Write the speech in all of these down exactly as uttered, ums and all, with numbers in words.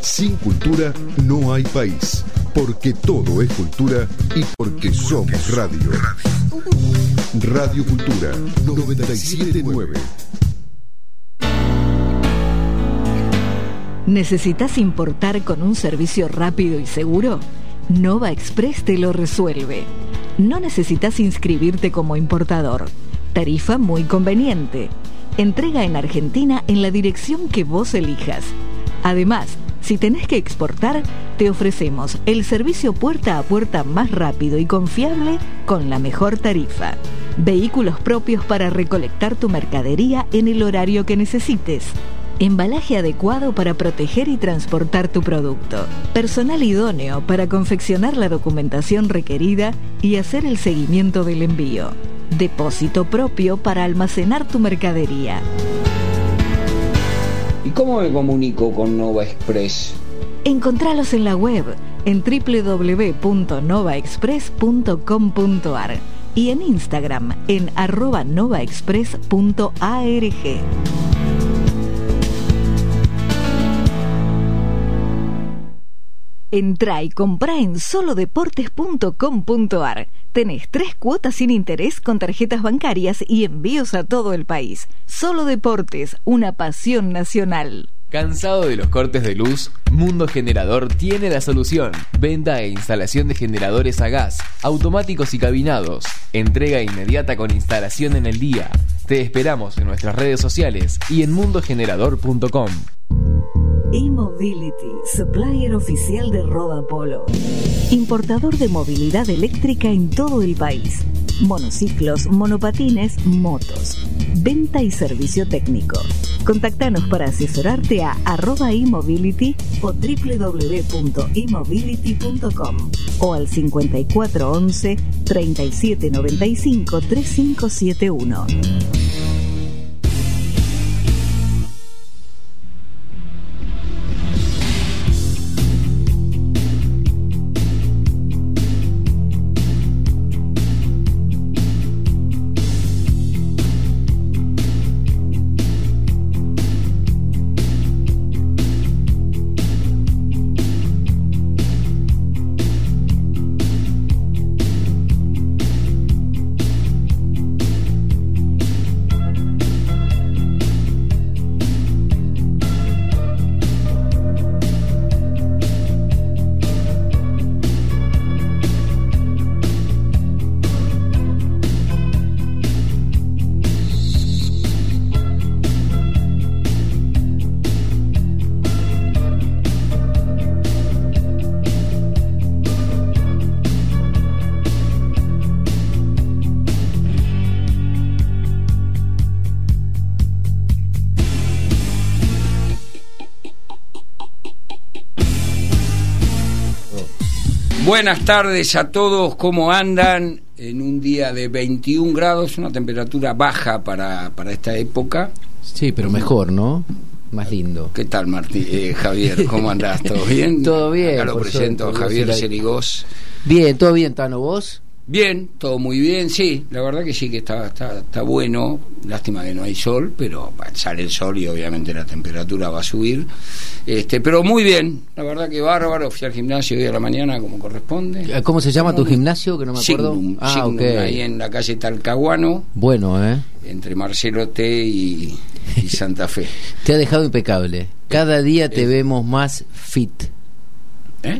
Sin cultura no hay país, porque todo es cultura y porque somos radio. Radio Cultura noventa y siete punto nueve. ¿Necesitas importar con un servicio rápido y seguro? Nova Express te lo resuelve. No necesitas inscribirte como importador. Tarifa muy conveniente. Entrega en Argentina en la dirección que vos elijas. Además, si tenés que exportar, te ofrecemos el servicio puerta a puerta más rápido y confiable con la mejor tarifa. Vehículos propios para recolectar tu mercadería en el horario que necesites. Embalaje adecuado para proteger y transportar tu producto. Personal idóneo para confeccionar la documentación requerida y hacer el seguimiento del envío. Depósito propio para almacenar tu mercadería. ¿Y cómo me comunico con Nova Express? Encontralos en la web en doble u doble u doble u punto nova express punto com punto a r y en Instagram en arroba novaexpress punto org. Entrá y comprá en solo deportes punto com punto a r. Tenés tres cuotas sin interés con tarjetas bancarias y envíos a todo el país. Solo Deportes, una pasión nacional. ¿Cansado de los cortes de luz? Mundo Generador tiene la solución. Venta e instalación de generadores a gas, automáticos y cabinados. Entrega inmediata con instalación en el día. Te esperamos en nuestras redes sociales y en mundo generador punto com. E-Mobility, supplier oficial de Roda Polo. Importador de movilidad eléctrica en todo el país. Monociclos, monopatines, motos. Venta y servicio técnico. Contactanos para asesorarte a arroba eMobility o doble u doble u doble u punto e mobility punto com o al cincuenta y cuatro once, treinta y siete noventa y cinco, treinta y cinco setenta y uno. Buenas tardes a todos, ¿cómo andan? En un día de veintiún grados, una temperatura baja para, para esta época. Sí, pero mejor, ¿no? Más lindo. ¿Qué tal, Martín? Eh, Javier, ¿cómo andás? ¿Todo bien? Todo bien. Acá lo presento, suerte, Javier la... Cerigós. Bien, todo bien, Tano, ¿vos? Bien, todo muy bien, sí, la verdad que sí que está, está, está bueno, lástima que no hay sol, pero sale el sol y obviamente la temperatura va a subir, este, pero muy bien, la verdad que bárbaro, fui al gimnasio hoy a la mañana como corresponde. ¿Cómo se llama tu gimnasio? Que no me acuerdo. Signum, ah, Signum, okay. Ahí en la calle Talcahuano. Bueno, ¿eh? Entre Marcelo T y, y Santa Fe. Te ha dejado impecable, cada día te eh. vemos más fit. ¿Eh?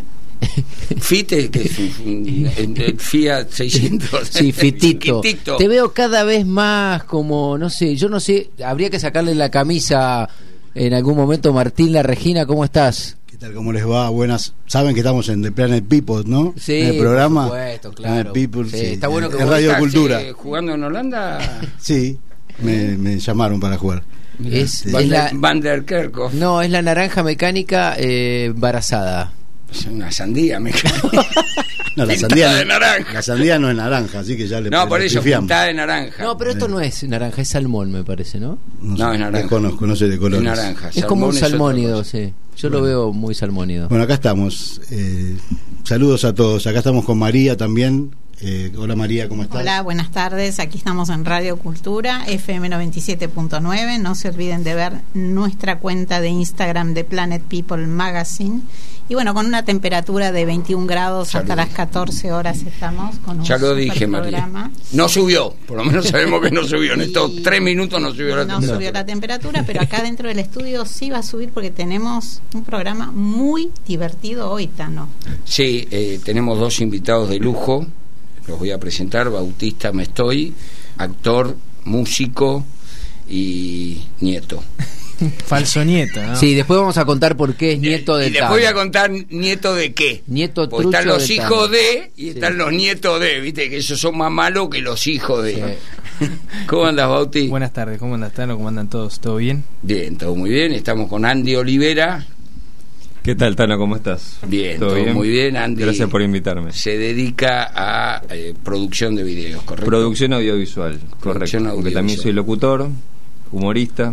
Fit es que es un, un, el Fiat seiscientos. Sí, fitito. Chiquitito. Te veo cada vez más como, no sé, yo no sé, habría que sacarle la camisa en algún momento. Martín, la Regina, ¿cómo estás? ¿Qué tal? ¿Cómo les va? Buenas. Saben que estamos en The Planet People, ¿no? Sí, en el programa. por supuesto, claro. People, sí, sí. Está bueno que en Radio estás, Cultura. Eh, ¿Jugando en Holanda? Sí, me, me llamaron para jugar. Es, Van, es la, Van der Kerkhoff. No, es la naranja mecánica eh, embarazada. Es una sandía mecánica. No, la Pintada sandía de no, naranja. La sandía no es naranja, así que ya le No, por le eso, pifiamos. pintada de naranja. No, pero esto no es naranja, es salmón, me parece, ¿no? No, No, sé, es naranja. desconozco, no sé de colores. Es naranja. Es como un Salmón es salmónido, otra cosa. sí. Yo Bueno. lo veo muy salmónido. Bueno, acá estamos. Eh, saludos a todos. Acá estamos con María también, Eh, hola María, ¿cómo estás? Hola, buenas tardes. Aquí estamos en Radio Cultura, F M noventa y siete punto nueve. No se olviden de ver nuestra cuenta de Instagram de Planet People Magazine. Y bueno, con una temperatura de veintiún grados ya hasta las catorce horas estamos con un Ya lo dije, María. No subió, por lo menos sabemos que no subió. En estos tres minutos no subió la no temperatura. No subió la temperatura, pero acá dentro del estudio sí va a subir porque tenemos un programa muy divertido hoy, Tano. Sí, eh, tenemos dos invitados de lujo. Los voy a presentar. Bautista Mestoy, actor, músico y nieto. Falso nieto, ¿no? Sí, después vamos a contar por qué es nieto de Y después voy a contar nieto de qué. Nieto Porque trucho están los de hijos Tano. de y Sí. están los nietos de, viste que esos son más malos que los hijos de. Sí. ¿Cómo andas, Bauti? Buenas tardes, ¿cómo andas, Tano? ¿Cómo andan todos? ¿Todo bien? Bien, todo muy bien. Estamos con Andy Olivera. ¿Qué tal, Tano? ¿Cómo estás? Bien, todo, muy bien, Andy. Gracias por invitarme. Se dedica a eh, producción de videos, ¿correcto? Producción audiovisual, Producción correcto. Porque audiovisual. también soy locutor, humorista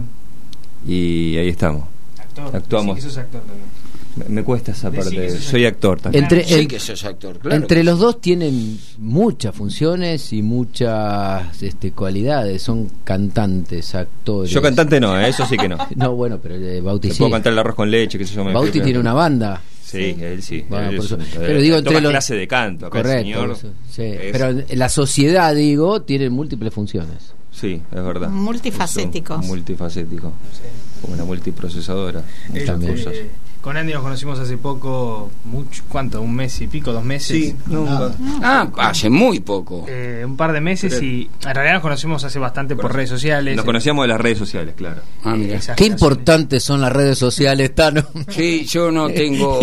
y ahí estamos. Actor. Actuamos. Sí, que sos actor también. Me, me cuesta esa Decí parte. que sos Soy actor también. Entre, Sí en- que sos actor, claro. entre que los sí. dos tienen muchas funciones y muchas este, cualidades. Son cantantes, actores. Yo cantante no, ¿eh? Eso sí que no. No, bueno, pero eh, Bauti Te sí. puedo cantar el arroz con leche, qué sé yo. me- Bauti me- tiene una banda. Sí, él sí. Bueno, él por es eso- un- pero digo, él entre toma los- clase de canto. Acá el Correcto. señor eso, sí. es- Pero en la sociedad, digo, tiene múltiples funciones. Sí, es verdad. Multifacéticos. Es un multifacético. Como una multiprocesadora. Muchas También. cosas. Eh, con Andy nos conocimos hace poco, mucho, ¿cuánto? ¿Un mes y pico? ¿Dos meses? nunca. Ah, hace muy poco. Eh, un par de meses y en realidad nos conocimos hace bastante por redes sociales. Nos conocíamos de las redes sociales, claro. Ah, mira. Esas Qué relaciones. importantes son las redes sociales, Tano. Sí, yo no tengo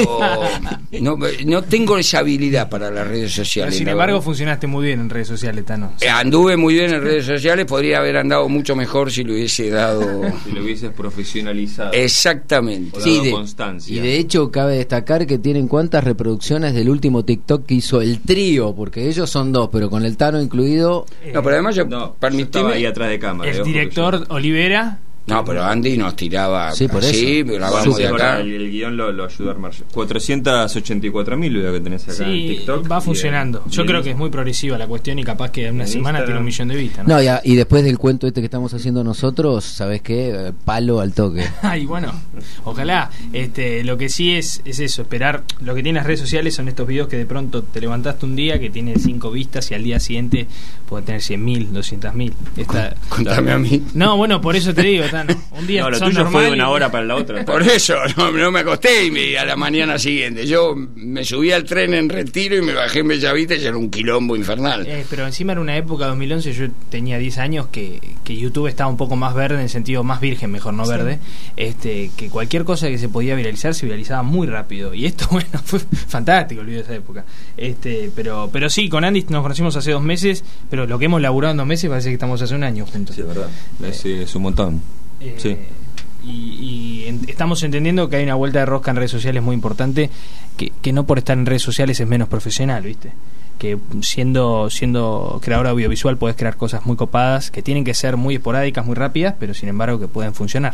no, no tengo esa habilidad para las redes Pero sociales. sin la embargo, verdad. funcionaste muy bien en redes sociales, Tano. Eh, Anduve muy bien en redes sociales, podría haber andado mucho mejor si lo hubiese dado. Si lo hubieses profesionalizado. Exactamente. O Sí, dado de- constancia. y de hecho cabe destacar que tienen cuántas reproducciones del último TikTok que hizo el trío, porque ellos son dos, pero con el Tano incluido. No, pero además yo, No, yo estaba permitime. ahí atrás de cámara. El ojo que director Olivera. No, pero Andy nos tiraba Sí, por así, eso. grabamos Vamos de a acá. el, el guión lo, lo ayuda a armar yo. cuatrocientos ochenta y cuatro mil video que tenés acá en Sí, TikTok. va y funcionando. en- Yo y creo en- que es muy progresiva la cuestión y capaz que en una en semana Instagram. tiene un millón de vistas, ¿no? No, ya, y después del cuento este que estamos haciendo nosotros, ¿sabes qué? Eh, Palo al toque. Ay, bueno, ojalá. Este, lo que sí es es eso, esperar. Lo que tienen las redes sociales son estos videos que de pronto te levantaste un día que tiene cinco vistas y al día siguiente puede tener cien mil, doscientas mil. Esta... Contame a mí. No, bueno, por eso te digo, Tano. Un día No, lo son tuyo fue de normal una y- hora para la otra. Por eso, no, no me acosté y me, a la mañana siguiente. Yo me subí al tren en Retiro y me bajé en Bellavista y era un quilombo infernal. Eh, pero encima era una época, dos mil once, yo tenía diez años, que, que YouTube estaba un poco más verde, en el sentido más virgen, mejor no verde, este que cualquier cosa que se podía viralizar se viralizaba muy rápido. Y esto, bueno, fue fantástico el video de esa época. este pero pero sí, con Andy nos conocimos hace dos meses, pero lo que hemos laburado en dos meses parece que estamos hace un año juntos. Sí, es verdad. Es, es un montón. Eh, Sí. Y, y en- estamos entendiendo que hay una vuelta de rosca en redes sociales muy importante, que, que no por estar en redes sociales es menos profesional, ¿viste? Que siendo siendo creador audiovisual puedes crear cosas muy copadas, que tienen que ser muy esporádicas, muy rápidas, pero sin embargo que pueden funcionar.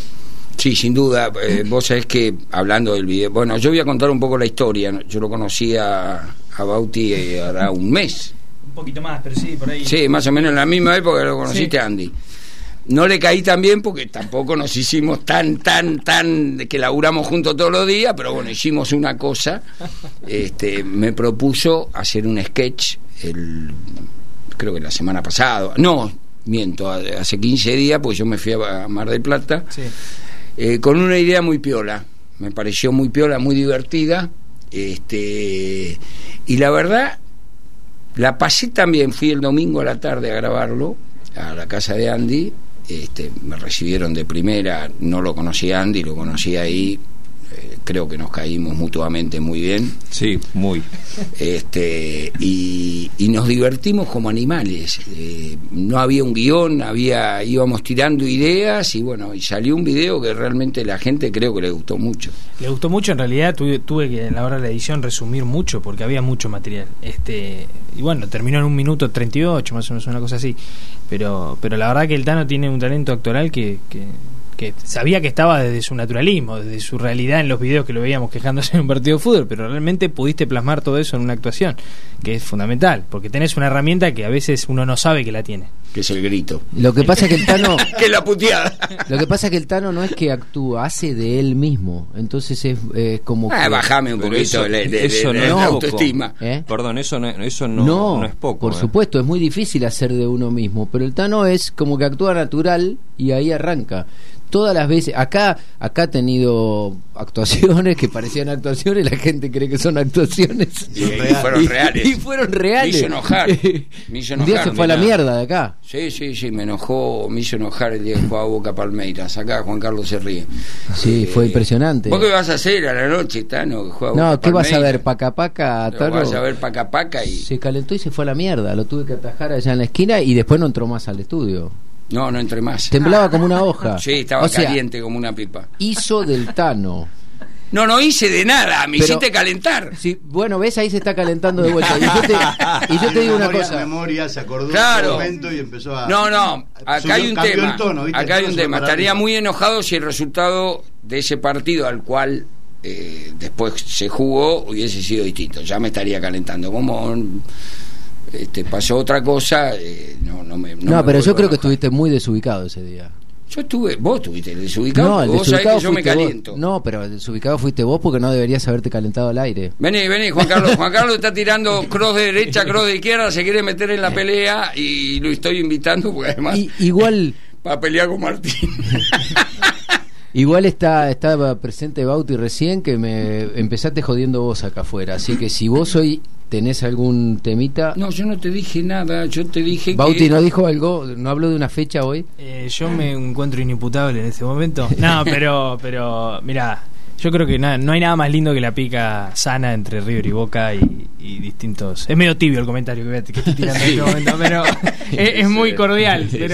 Sí, sin duda. Eh, vos sabés que, hablando del video, bueno, yo voy a contar un poco la historia. ¿no? Yo lo conocí a, a Bauti eh, hará un mes. Un poquito más, pero sí, por ahí. Sí, más o menos en la misma época que lo conociste, Sí. Andy. No le caí tan bien porque tampoco nos hicimos tan, tan, tan que laburamos juntos todos los días, pero bueno, hicimos una cosa. Este, me propuso hacer un sketch, el, creo que la semana pasada, no, miento, hace quince días, pues yo me fui a Mar del Plata, Sí. eh, con una idea muy piola. Me pareció muy piola, muy divertida. Este, y la verdad, la pasé también. Fui el domingo a la tarde a grabarlo a la casa de Andy. Este, me recibieron de primera, no lo conocía a Andy, lo conocí ahí, eh, creo que nos caímos mutuamente muy bien, Sí, muy. este, y, y nos divertimos como animales. Eh, no había un guión, había, íbamos tirando ideas y bueno, y salió un video que realmente la gente creo que le gustó mucho. Le gustó mucho, en realidad tuve, tuve que en la hora de la edición resumir mucho porque había mucho material. Este, y bueno, terminó en un minuto treinta y ocho, más o menos una cosa así. Pero pero la verdad que el Tano tiene un talento actoral que, que, que sabía que estaba desde su naturalismo, desde su realidad en los videos que lo veíamos quejándose en un partido de fútbol, pero realmente pudiste plasmar todo eso en una actuación, que es fundamental, porque tenés una herramienta que a veces uno no sabe que la tiene. Que es el grito. Lo que pasa es que el Tano... que es la puteada. Lo que pasa es que el Tano no es que actúa, hace de él mismo. Entonces es eh, como ah, que... bajame un Pero poquito eso, de, de, eso de, no de es la poco. autoestima. ¿Eh? Perdón, eso no, eso no, no, no es poco. por eh. supuesto, es muy difícil hacer de uno mismo, pero el Tano es como que actúa natural y ahí arranca. Todas las veces, acá acá ha tenido actuaciones que parecían actuaciones, la gente cree que son actuaciones. Y, y fueron reales. Y, y fueron reales. Me hizo enojar. Me hizo enojar. Un día se fue a la mirá. mierda de acá. Sí, sí, sí, me enojó, me hizo enojar el día que jugaba Boca Palmeiras. Acá Juan Carlos se ríe. Sí, Eh, fue impresionante. ¿Vos qué vas a hacer a la noche, Tano? Que juega No, Boca ¿qué vas a Palmeiras? ver? Paca paca, Tano. Vas a ver paca paca y... Se calentó y se fue a la mierda. Lo tuve que atajar allá en la esquina y después no entró más al estudio. No, no entré más. Temblaba como una hoja. Sí, estaba O sea, caliente como una pipa. Hizo del Tano. No, no hice de nada, me Pero- hiciste calentar. Sí, bueno, ves, ahí se está calentando de vuelta. Y yo te, y yo te digo una memoria, cosa. memoria, se acordó Claro. de un momento y empezó a... No, no, acá subió- hay un cambió tema. el tono, ¿viste? Acá hay El un tono tema. se fue para Estaría arriba. muy enojado si el resultado de ese partido al cual eh, después se jugó hubiese sido distinto. Ya me estaría calentando. Como este, pasó otra cosa, eh, no, no me. No, me pero yo vuelvo creo que a enojar. estuviste muy desubicado ese día. Yo estuve, vos estuviste desubicado, No, el vos sabés desubicado que yo me fuiste vos. caliento. No, pero el desubicado fuiste vos porque no deberías haberte calentado al aire. Vení, vení, Juan Carlos. Juan Carlos está tirando cross de derecha, cross de izquierda, se quiere meter en la pelea y lo estoy invitando porque además Y, igual para pelear con Martín. igual está estaba presente Bauti recién que me empezaste jodiendo vos acá afuera. Así que si vos hoy tenés algún temita... No, yo no te dije nada, yo te dije Bauti que... no dijo algo, no habló de una fecha hoy. Eh, yo me encuentro inimputable en este momento. No, pero, pero mira, yo creo que nada, no hay nada más lindo que la pica sana entre River y Boca y, y distintos. Es medio tibio el comentario que, voy a- que estoy tirando en este momento, pero es, es muy cordial. Pero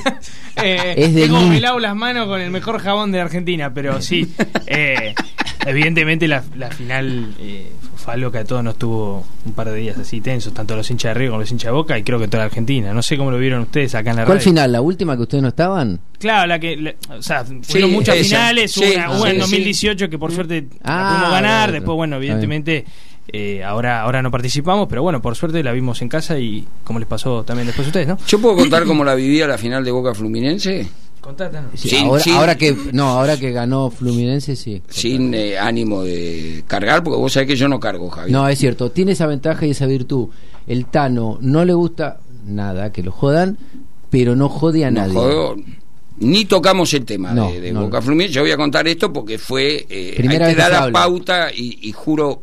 eh, Es de tengo mí. me lavo las manos con el mejor jabón de Argentina, pero sí, eh, evidentemente la, la final eh, fue algo que a todos nos tuvo un par de días así tensos, tanto los hinchas de River como los hinchas de Boca y creo que toda la Argentina. No sé cómo lo vieron ustedes acá en la ¿Cuál radio. final? ¿La última que ustedes no estaban? Claro, la que, la- o sea, Sí, fueron muchas esa. finales, Sí, hubo una, hubo en sí, dos mil dieciocho sí. que por suerte Ah, la pudimos ganar, bueno, después bueno, está evidentemente eh, ahora ahora no participamos, pero bueno, por suerte la vimos en casa y como les pasó también después a ustedes, ¿no? ¿Yo puedo contar cómo la vivía la final de Boca Fluminense? Contátanos. Sí, Sin- ahora, sin- ahora que no, ahora que ganó Fluminense sí. Sin eh, ánimo de cargar, porque vos sabés que yo no cargo, Javier. No, es cierto, tiene esa ventaja y esa virtud. El Tano no le gusta nada que lo jodan, pero no jode a No nadie. jodo, ni tocamos el tema No, de, de no. Boca Fluminense. Yo voy a contar esto porque fue eh, Primera ahí te vez da que se la habla. pauta y, y juro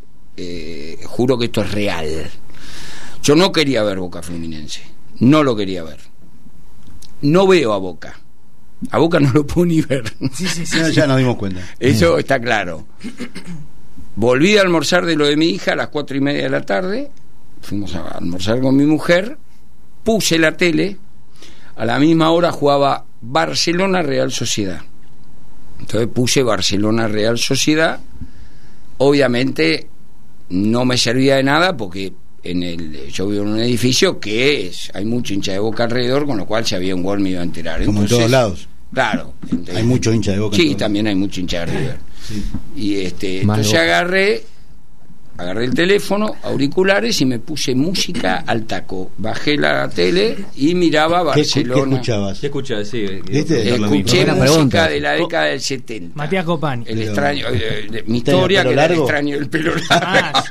eh, juro que esto es real. Yo no quería ver Boca Fluminense, no lo quería ver. No veo a Boca. A Boca no lo puedo ni ver. Sí, sí, sí. Ya, sí. ya nos dimos cuenta. Eso está claro. Volví a almorzar de lo de mi hija a las cuatro y media de la tarde. Fuimos a almorzar con mi mujer. Puse la tele. A la misma hora jugaba Barcelona Real Sociedad. Entonces puse Barcelona Real Sociedad. Obviamente no me servía de nada porque en el yo vivo en un edificio que es, hay mucho hincha de Boca alrededor, con lo cual si había un gol me iba a enterar. Como en Entonces, todos lados. Claro. Hay mucho hincha de Boca en Sí, todos también hay mucho hincha de River. Sí. Y este, Más entonces Boca. agarré, agarré el teléfono, auriculares y me puse música al taco. Bajé la tele y miraba ¿Qué, escu- qué Barcelona. escuchabas? ¿Qué escuchas? Sí, ¿Viste? quiero preguntar lo mismo. Escuché Buena música pregunta. de la década del setenta. Matías Copani. El Pero- extraño, eh, de- mi ¿Tenía historia pelo que era el largo? extraño del pelo largo. Ah,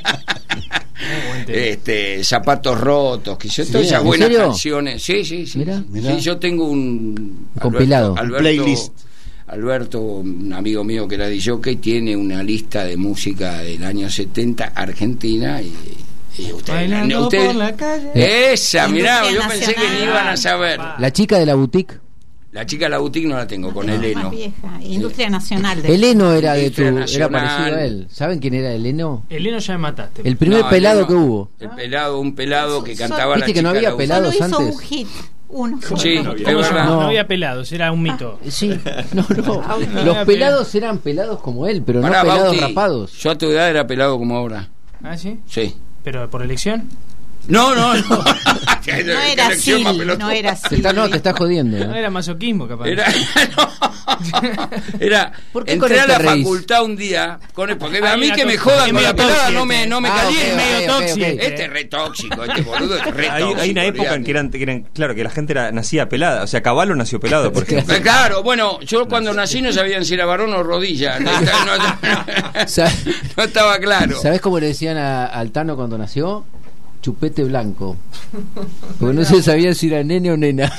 Muy buen tema. Este, zapatos rotos, que yo Sí, todas esas ¿en buenas serio? canciones. Sí, sí, sí. Mirá. Sí, Mirá. yo tengo un compilado. Alberto, Un playlist. Alberto, un amigo mío que era D J, tiene una lista de música del año setenta argentina y, y ustedes, Bailando ustedes- por la calle. esa, mirá, yo Industria pensé que ni Nacional. iban a saber. La chica de la boutique. La chica de la boutique no la tengo, con Eleno. Más vieja. Industria Nacional. De Eleno era de tu, Industria era Nacional. parecido a él. ¿Saben quién era Eleno? Eleno ya me mataste. El primer No, pelado Eleno, que hubo. El pelado, un pelado que Solo- cantaba la ¿Viste que no chica de había la pelado? boutique. Solo hizo antes. un hit. Uno Sí, solo. es ¿Cómo se verdad. llama? No. No había pelados, era un mito. Sí, no, no. Ah, no Los había pelados eran pelados como él, pero Pará, no pelados Bauti, rapados. yo a tu edad era pelado como ahora. ¿Ah, sí? Sí. ¿Pero por elección? No, no, no. No era así, no era así. Te está, no, te estás jodiendo. ¿eh? No era masoquismo, capaz. Era, no, era ¿Por qué entré con a él la te reís? facultad un día con él, porque a Ay, mí era que me tóxico, jodan es con la medio pelada tóxico, no me, no me Ah, calienta. ok, medio ok, ok, tóxico. ok. Este es re tóxico, este boludo es re Hay, tóxico. hay una época en que eran, que eran, claro, que la gente era, nacía pelada. O sea, Caballo nació pelado, por ejemplo. Eh, Claro, bueno, yo cuando nací no sabían si era varón o rodilla. No, no, no, ¿Sabes? no estaba claro. ¿Sabés cómo le decían a, al Tano cuando nació? Chupete blanco. Porque no se sabía si era nene o nena.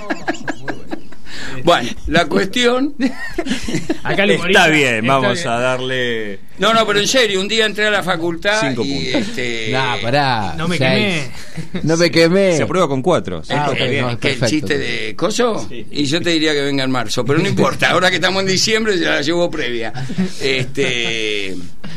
Bueno, la cuestión. Acá le Está morís. bien, Está vamos bien. a darle. No, no, pero en serio, un día entré a la facultad Cinco y puntos. este. Nah, pará. No me Seis. quemé. No me quemé. Se aprueba con cuatro. Sí, Ah, está ok, bien. no, que el perfecto. chiste de coso y yo te diría que venga en marzo, pero no importa, ahora que estamos en diciembre se la llevo previa. Este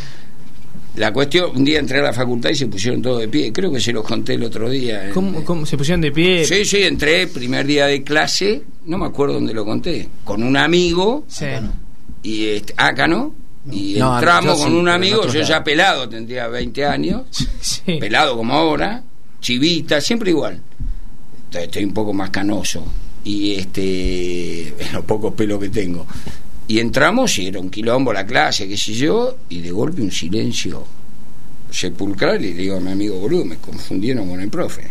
la cuestión, un día entré a la facultad y se pusieron todos de pie, creo que se los conté el otro día. ¿Cómo, cómo se pusieron de pie? Sí, sí, entré primer día de clase, no me acuerdo dónde lo conté, con un amigo Sí. y este, acá no, y No, entramos yo con sí, un pero en amigo, otros yo ya lados. pelado, tendría veinte años, Sí. pelado como ahora, chivita, siempre igual. Estoy, estoy un poco más canoso y este en los pocos pelos que tengo. Y entramos y era un quilombo la clase, qué sé yo, y de golpe un silencio sepulcral y le digo a mi amigo, boludo, me confundieron con el profe.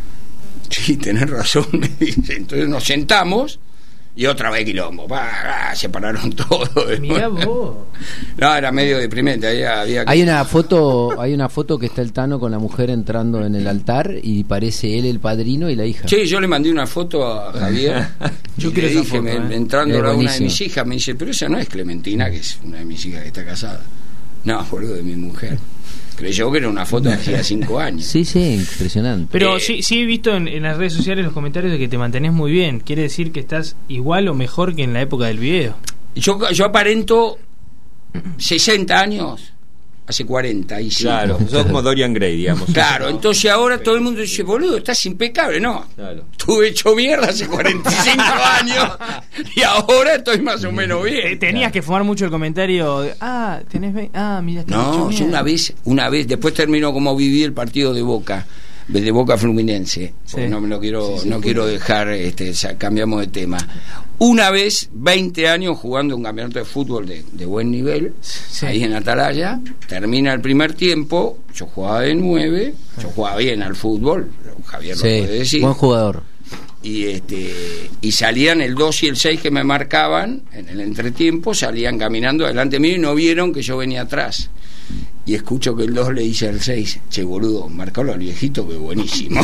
Sí, tenés razón, me dice. Entonces nos sentamos y otra vez quilombo, pa, pa, se pararon todos. Mirá vos. No, era medio deprimente, había, había que- Hay una foto, hay una foto que está el Tano con la mujer entrando en el altar y parece él el padrino y la hija. Sí, yo le mandé una foto a Javier. Yo y quiero le esa dije, foto, me- eh. entrando Es a una de buenísimo. mis hijas, me dice, pero esa no es Clementina, que es una de mis hijas que está casada. No, boludo, de mi mujer. Creyó que era una foto de hacía cinco años. Sí, sí, impresionante. Pero Eh, sí, sí he visto en, en las redes sociales los comentarios de que te mantenés muy bien. Quiere decir que estás igual o mejor que en la época del video. Yo, yo aparento sesenta años, hace cuarenta y cinco. Claro, sos como Dorian Gray, digamos. Claro, entonces ahora todo el mundo dice, boludo, estás impecable. No, Claro. estuve hecho mierda hace cuarenta y cinco años y ahora estoy más o menos Te- bien. Tenías que fumar mucho el comentario de, ah, tenés ve- ah, mira, estás hecho No, yo mierda. una vez, una vez, después terminó como viví el partido de Boca, de Boca Fluminense, porque Sí. no me lo quiero, no quiero dejar, este, sa- cambiamos de tema. Una vez, veinte años jugando un campeonato de fútbol de, de buen nivel, Sí. ahí en Atalaya, termina el primer tiempo, yo jugaba de nueve, yo jugaba bien al fútbol, Javier lo Sí, puede decir. buen jugador. Y este y salían el dos y el seis que me marcaban en el entretiempo, salían caminando delante mío y no vieron que yo venía atrás. Y escucho que el dos le dice al seis, che boludo, marcalo al viejito que buenísimo.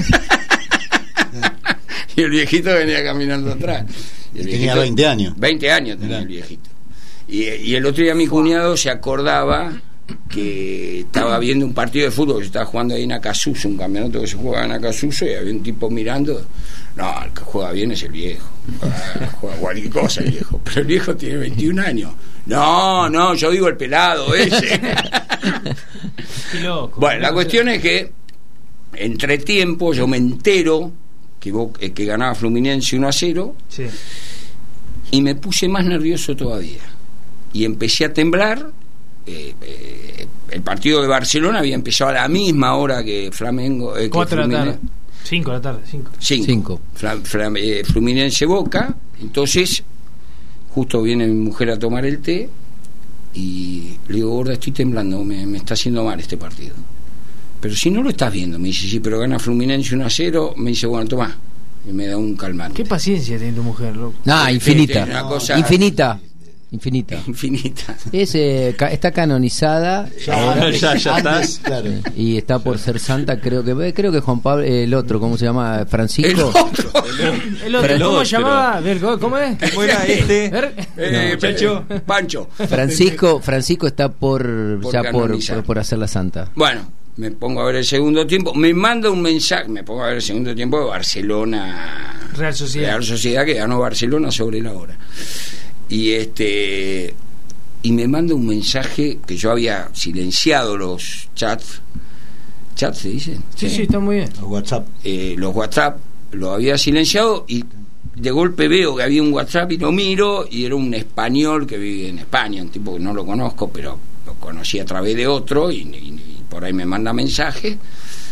Y el viejito venía caminando atrás. Y el Tenía viejito- veinte años. veinte años tenía Mirá. el viejito. Y, y el otro día mi cuñado se acordaba que estaba viendo un partido de fútbol, que estaba jugando ahí en Acasuso, un campeonato que se juega en Acasuso, y había un tipo mirando. No, el que juega bien es el viejo. Ah, juega cualquier cosa el viejo. Pero el viejo tiene veintiún años. No, no, yo digo el pelado ese. Qué loco. Bueno, la cuestión es que entre tiempo yo me entero que, Bo- eh, que ganaba Fluminense uno a cero Sí. y me puse más nervioso todavía y empecé a temblar. eh, eh, el partido de Barcelona había empezado a la misma hora que Flamengo, eh, que Cuatro de la tarde. Fluminense. Cinco de la tarde, cinco. Cinco. Cinco. Fla- Fla- eh, Fluminense Boca. Entonces justo viene mi mujer a tomar el té y le digo, gorda, estoy temblando, me, me está haciendo mal este partido. Pero si no lo estás viendo, me dice, sí, pero gana Fluminense uno a cero. Me dice, bueno, toma, y me da un calmante. Qué paciencia tiene tu mujer, loco. No, Sí, infinita. sí, una cosa- Infinita. Infinita. Infinita. Es, eh, ca- está canonizada ahora, ya, ya Antes, está. claro. y está por ser santa, creo que creo que Juan Pablo, el otro, ¿cómo se llama? El Francisco. otro. El otro, El ¿cómo otro. se llamaba? A ver, ¿cómo cómo es? ¿Cómo era este? A ver. Eh, No, Chacho. eh, Pancho. Francisco, Francisco está por Por ya por, canonizar. por, por hacer la santa. Bueno, me pongo a ver el segundo tiempo, me manda un mensaje, me pongo a ver el segundo tiempo de Barcelona Real Sociedad. Real Sociedad, que ganó Barcelona sobre la hora. Y este y me manda un mensaje que yo había silenciado los chats. ¿Chats se dice? Sí, sí, está muy bien. WhatsApp. Eh, los WhatsApp los había silenciado y de golpe veo que había un WhatsApp y lo miro y era un español que vive en España, un tipo que no lo conozco, pero lo conocí a través de otro y, y- y por ahí me manda mensaje.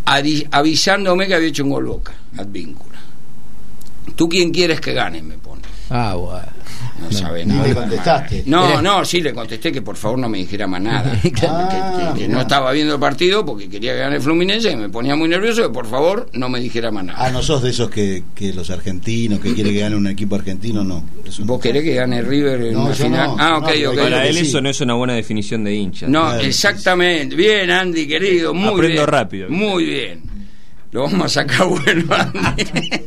adi- avisándome que había hecho un gol Boca, Advíncula. ¿Tú quién quieres que gane? Me pone. Ah, bueno. No, No, sabe no nada. le contestaste. No, Era- no, sí le contesté que por favor no me dijera más nada. Claro. que, que- que no estaba viendo el partido porque quería que gane el Fluminense, que me ponía muy nervioso, que por favor no me dijera más nada. Ah, no sos de esos que, que los argentinos, que quiere que gane un equipo argentino, no. Es un- ¿Vos querés que gane River en No, la yo final? no. Ah, ok, No, pero ok. Para que él sí. eso no es una buena definición de hincha. No, Claro, exactamente. Bien, Andy, querido. Muy Aprendo bien. rápido. Muy bien. Lo vamos a sacar bueno, Andy.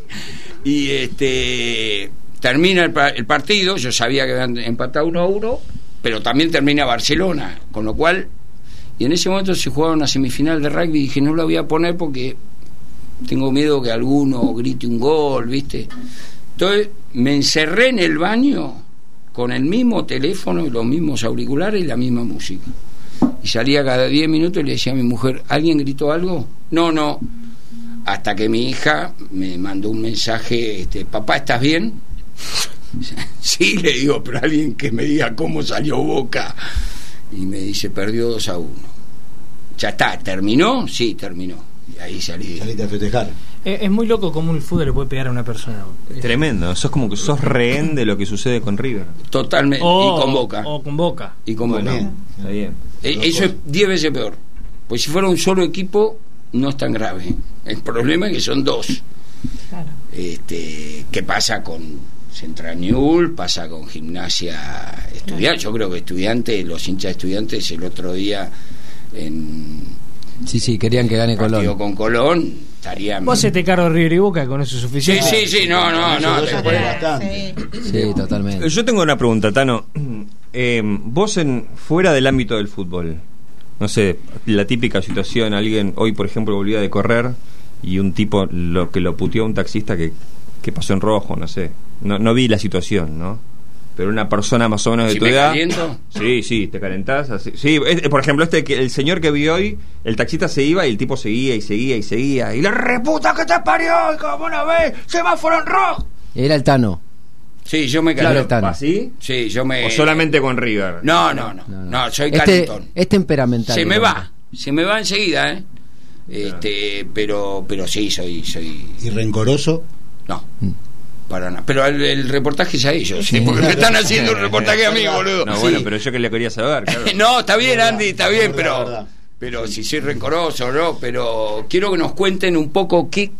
Y este termina el, pa- el partido. Yo sabía que habían empatado uno a uno, pero también termina Barcelona. Con lo cual, y en ese momento se jugaba una semifinal de rugby. Y dije, no la voy a poner porque tengo miedo que alguno grite un gol, ¿viste? Entonces me encerré en el baño con el mismo teléfono y los mismos auriculares y la misma música. Y salía cada diez minutos y le decía a mi mujer, ¿alguien gritó algo? No, no. Hasta que mi hija me mandó un mensaje, este, papá, ¿estás bien? Sí, le digo, pero alguien que me diga cómo salió Boca. Y me dice, perdió dos a uno. Ya está, ¿terminó? Sí, terminó. Y ahí salí. Saliste a festejar. Es, es muy loco cómo el fútbol le puede pegar a una persona. Es tremendo. Sos como que sos rehén de lo que sucede con River. Totalmente. O, y con Boca. O con Boca. Y con Boca. Bien. Está bien. Eh, Eso es diez veces peor. Pues si fuera un solo equipo, no es tan grave. El problema es que son dos. Claro. Este, ¿qué pasa con Central Newell's? Pasa con Gimnasia Estudiantes. Yo creo que Estudiantes, los hinchas Estudiantes, el otro día en Sí, sí, querían que gane partido Colón. con Colón estarían. Vos se te cargo River y Boca, con eso es Sí, suficiente. sí, sí, no, no, no. Eso después- fue bastante. Sí. Sí, totalmente. Yo tengo una pregunta, Tano. Eh, vos en fuera del ámbito del fútbol, no sé, la típica situación, alguien hoy por ejemplo volvía de correr y un tipo lo que lo puteó a un taxista que, que pasó en rojo, no sé, no, no vi la situación, ¿no? Pero una persona más o menos de ¿Si tu me edad, caliento? sí, sí, te calentás, así. Sí, es- por ejemplo, este que el señor que vi hoy, el taxista se iba y el tipo seguía y seguía y seguía y la reputa que te parió, y como no ves, semáforo en rojo. Era el Tano. Sí, yo me Claro, caliento. Tano. ¿Así? Sí, yo me. ¿O solamente con River? No, no, no. No, No, no. soy Este, calentón. es temperamental. Se me digamos. va. Se me va enseguida, ¿eh? Este, pero, pero sí, soy, soy. ¿Y rencoroso? No. Para nada. Pero el, el reportaje es a ellos, ¿sí? Porque me están haciendo un reportaje a mí, boludo. No, Sí. bueno, pero yo que le quería saber, claro. No, está bien, Andy, está bien, verdad, pero verdad. pero si soy rencoroso o no, pero quiero que nos cuenten un poco qué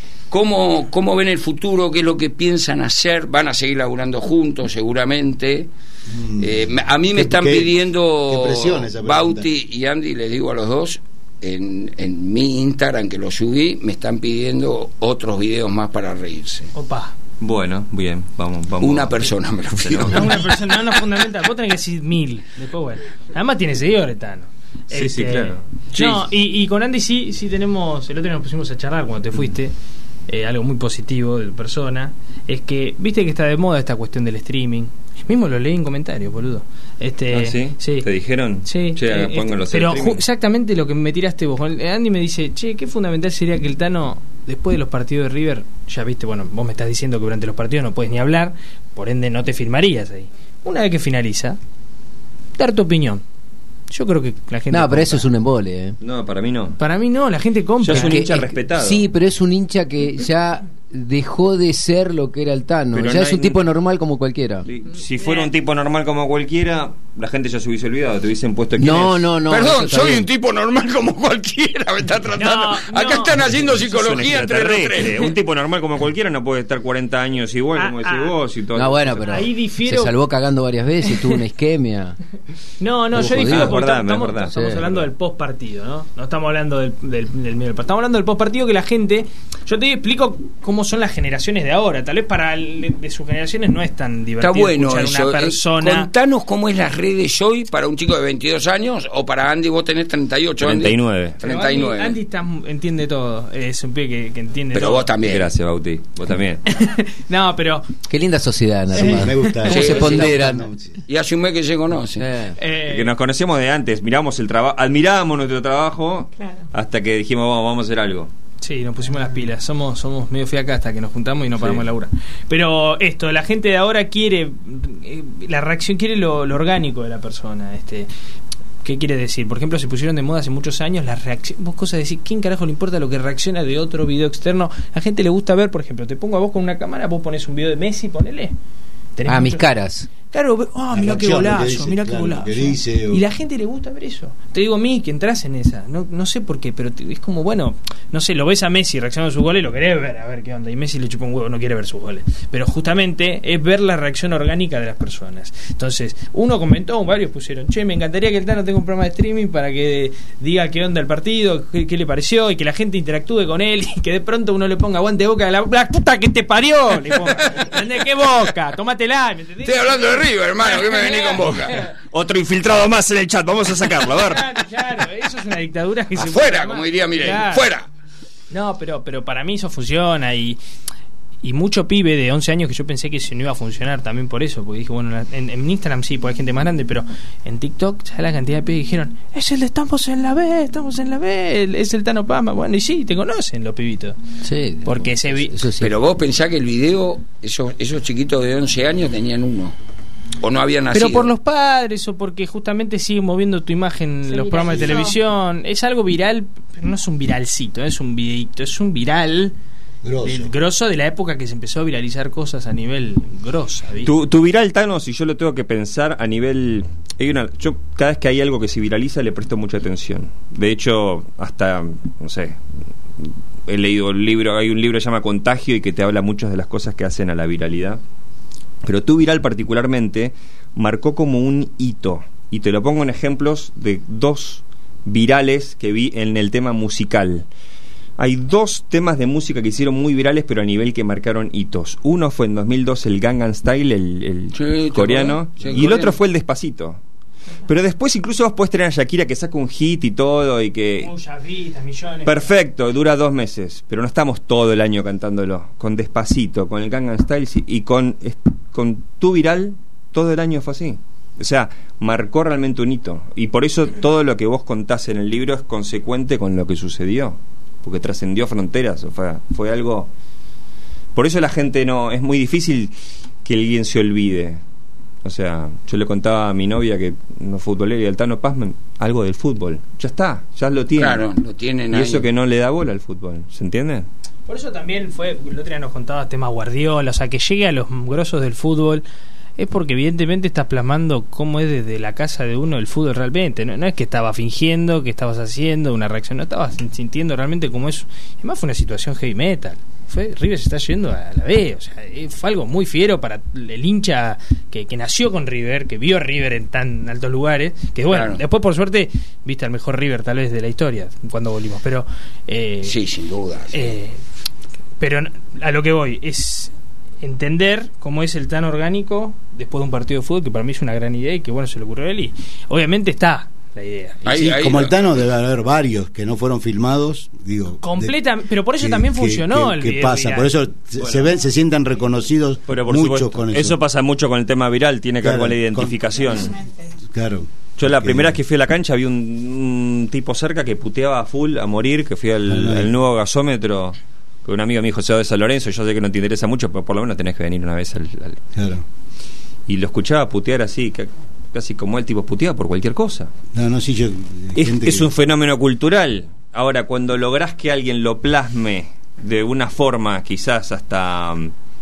cómo cómo ven el futuro, qué es lo que piensan hacer, van a seguir laburando juntos seguramente. Eh, me- a mí me ¿Qué- están qué- pidiendo qué presión esa pregunta? Bauti y Andy, les digo a los dos, en, en mi Instagram que lo subí, me están pidiendo otros videos más para reírse. Opa. Bueno, bien, vamos, vamos. Una persona me lo pidió. No, una persona, no, no fundamental. Vos tenés que decir mil. Después, bueno. Además tiene seguidores, Tano. Sí, sí, claro. No, Sí. y, y con Andy sí, sí tenemos. El otro día nos pusimos a charlar cuando te fuiste. Eh, algo muy positivo de tu persona. Es que, viste que está de moda esta cuestión del streaming. Mismo lo leí en comentarios, boludo. Este, ¿Ah, sí? ¿Te dijeron? Sí. Che, eh, pongan los este, pero streaming. ju- exactamente lo que me tiraste vos. Andy me dice, che, qué fundamental sería que el Tano, después de los partidos de River, ya viste, bueno, vos me estás diciendo que durante los partidos no puedes ni hablar, por ende no te filmarías ahí. Una vez que finaliza, dar tu opinión. Yo creo que la gente... No, pero compra. eso es un embole. Eh. No, para mí no. Para mí no, la gente compra. Ya es un Que- hincha es- respetado. Sí, pero es un hincha que ya dejó de ser lo que era el Tano. Pero ya no es un hay- tipo normal como cualquiera. Si fuera un tipo normal como cualquiera, la gente ya se hubiese olvidado, te hubiesen puesto quién No, es. no, no. Perdón, eso está soy bien. un tipo normal como cualquiera, me está tratando. No, Acá no. están haciendo Sos un psicología entre los extraterrestre. tres. Un tipo normal como cualquiera no puede estar cuarenta años igual, Ah, como decís ah. vos y todo. No, bueno, pero Ahí difiero. se salvó cagando varias veces, tuvo una isquemia. No, no, Estuvo yo difiero jodido. porque Acordame, estamos, acordame. estamos Sí. hablando del post partido, ¿no? No estamos hablando del, del, del medio del partido. Estamos hablando del post partido que la gente. Yo te explico cómo son las generaciones de ahora. Tal vez para el, de sus generaciones no es tan divertido Está bueno escuchar eso. una Eh, persona. Contanos cómo es las redes hoy para un chico de veintidós años o para Andy, vos tenés treinta y ocho. treinta y nueve. Andy. Pero treinta y nueve. Andy, Andy está- entiende todo. Es un pibe que, que entiende Pero todo. vos también. Gracias, Bauti. Vos también. No, pero. Qué linda sociedad, Narumar. Me gusta. Cómo Sí, se sí, ponderan. Y hace un mes que se conoce. Eh. eh, Que nos conocemos de antes, miramos el trabajo, admirábamos nuestro trabajo Claro. hasta que dijimos, vamos, vamos a hacer algo. Sí, nos pusimos las pilas. Somos somos medio fiaca hasta que nos juntamos y no paramos Sí. de laburar. Pero esto, la gente de ahora quiere. eh, la reacción quiere lo, lo orgánico de la persona. este ¿Qué quiere decir? Por ejemplo, se pusieron de moda hace muchos años las reacciones. Vos cosas de decir, ¿quién carajo le importa lo que reacciona de otro video externo? A la gente le gusta ver, por ejemplo, te pongo a vos con una cámara, vos pones un video de Messi, ponele. Ah, mucho... mis caras. Claro, ah, mirá qué golazo, mirá qué golazo. Dice, o... Y la gente le gusta ver eso. Te digo a mí que entras en esa. No, no sé por qué, pero te, es como, bueno, no sé, lo ves a Messi reaccionando a sus goles, lo querés ver, a ver qué onda. Y Messi le chupa un huevo, no quiere ver sus goles. Pero justamente es ver la reacción orgánica de las personas. Entonces, uno comentó, varios pusieron, che, me encantaría que el Tano tenga un programa de streaming para que diga qué onda el partido, qué, qué le pareció, y que la gente interactúe con él, y que de pronto uno le ponga aguante Boca, la, la puta que te parió. Le ponga, ¿entendés? ¿Qué Boca? Tómatela, ¿me entendés? Estoy hablando de River, hermano, que me vení con Boca. Otro infiltrado más en el chat, vamos a sacarlo, a ver. Claro, claro, eso es una dictadura que afuera, se como diría Milei, claro. fuera. No, pero pero para mí eso funciona y y mucho pibe de once años que yo pensé que se no iba a funcionar también por eso, porque dije, bueno, en, en Instagram sí, porque hay gente más grande, pero en TikTok, ¿sabes la cantidad de pibes que dijeron, es el de estamos en la B, estamos en la B, es el Tano Pama? Bueno, y sí, te conocen los pibitos. Sí. Porque ese vi- eso sí. Pero vos pensás que el video, esos, esos chiquitos de once años tenían uno. O no habían nacido. Pero por los padres o porque justamente siguen moviendo tu imagen en los programas de televisión. Es algo viral, pero no es un viralcito, es un videito, es un viral grosso. Del grosso de la época que se empezó a viralizar cosas a nivel grosa. Tu, tu viral, Tano, si yo lo tengo que pensar a nivel... Hay una, yo cada vez que hay algo que se viraliza le presto mucha atención. De hecho, hasta, no sé, he leído el libro, hay un libro que se llama Contagio y que te habla muchas de las cosas que hacen a la viralidad. Pero tu viral particularmente marcó como un hito. Y te lo pongo en ejemplos de dos virales que vi en el tema musical. Hay dos temas de música que hicieron muy virales, pero a nivel que marcaron hitos. Uno fue en dos mil dos el Gangnam Style, el, el sí, coreano, sí, y coreano. el otro fue el Despacito. Pero después incluso vos podés tener a Shakira que saca un hit y todo y que... Muchas vistas, millones. Perfecto, dura dos meses, pero no estamos todo el año cantándolo. Con Despacito, con el Gangnam Style y con, con tu viral, todo el año fue así. O sea, marcó realmente un hito. Y por eso todo lo que vos contás en el libro es consecuente con lo que sucedió. Porque trascendió fronteras, o fue, fue algo... Por eso la gente no... Es muy difícil que alguien se olvide. O sea, yo le contaba a mi novia que no futbolera y el Tano Pazman algo del fútbol. Ya está, ya lo tienen. Claro, lo tienen y ahí. eso que no le da bola al fútbol, ¿se entiende? Por eso también fue, el otro día nos contaba tema Guardiola, o sea, que llegue a los grosos del fútbol, es porque evidentemente estás plasmando cómo es desde la casa de uno el fútbol realmente. No, no es que estaba fingiendo, que estabas haciendo una reacción, no estabas sintiendo realmente cómo es. Además fue una situación heavy metal. Fue, River se está yendo a la B, o sea, fue algo muy fiero para el hincha que, que nació con River, que vio a River en tan altos lugares, que bueno, claro. Después por suerte viste al mejor River tal vez de la historia cuando volvimos, pero eh, sí, sin duda. Sí. Eh, pero a lo que voy es entender cómo es el tan orgánico después de un partido de fútbol, que para mí es una gran idea y que bueno, se le ocurrió a él y obviamente está la idea. Ahí, sí, ahí como lo... el Tano debe haber varios que no fueron filmados, digo. Completa, de, pero por eso que, también que, funcionó que, el que video pasa, viral. por eso bueno. se ven, se sientan reconocidos pero por muchos supuesto, con eso. Eso pasa mucho con el tema viral, tiene que claro, ver con la identificación. Con, claro. Yo la primera vez que fui a la cancha vi un, un tipo cerca que puteaba a full a morir, que fui al, al nuevo gasómetro. Que un amigo me dijo, soy de San Lorenzo, yo sé que no te interesa mucho, pero por lo menos tenés que venir una vez al, al... Claro. Y lo escuchaba putear así, que, casi como el tipo puteaba por cualquier cosa. No, no, sí, yo... Es, es que... un fenómeno cultural. Ahora, cuando lográs que alguien lo plasme de una forma, quizás hasta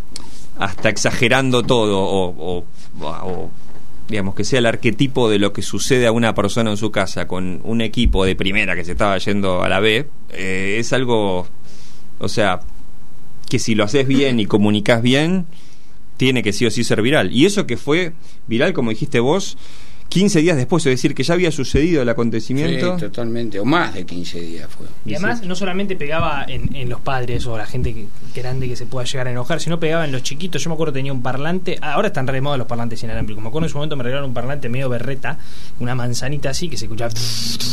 hasta exagerando todo, o, o, o digamos que sea el arquetipo de lo que sucede a una persona en su casa con un equipo de primera que se estaba yendo a la B, eh, es algo... O sea, que si lo haces bien y comunicás bien, tiene que sí o sí ser viral. Y eso que fue viral, como dijiste vos, quince días después, es decir, que ya había sucedido el acontecimiento. Sí, totalmente, o más de quince días fue. Y además no solamente pegaba en, en los padres o la gente que, grande que se pueda llegar a enojar, sino pegaba en los chiquitos. Yo me acuerdo que tenía un parlante, ahora están re de moda los parlantes inalámbricos. Me acuerdo en su momento me regalaron un parlante medio berreta, una manzanita así que se escuchaba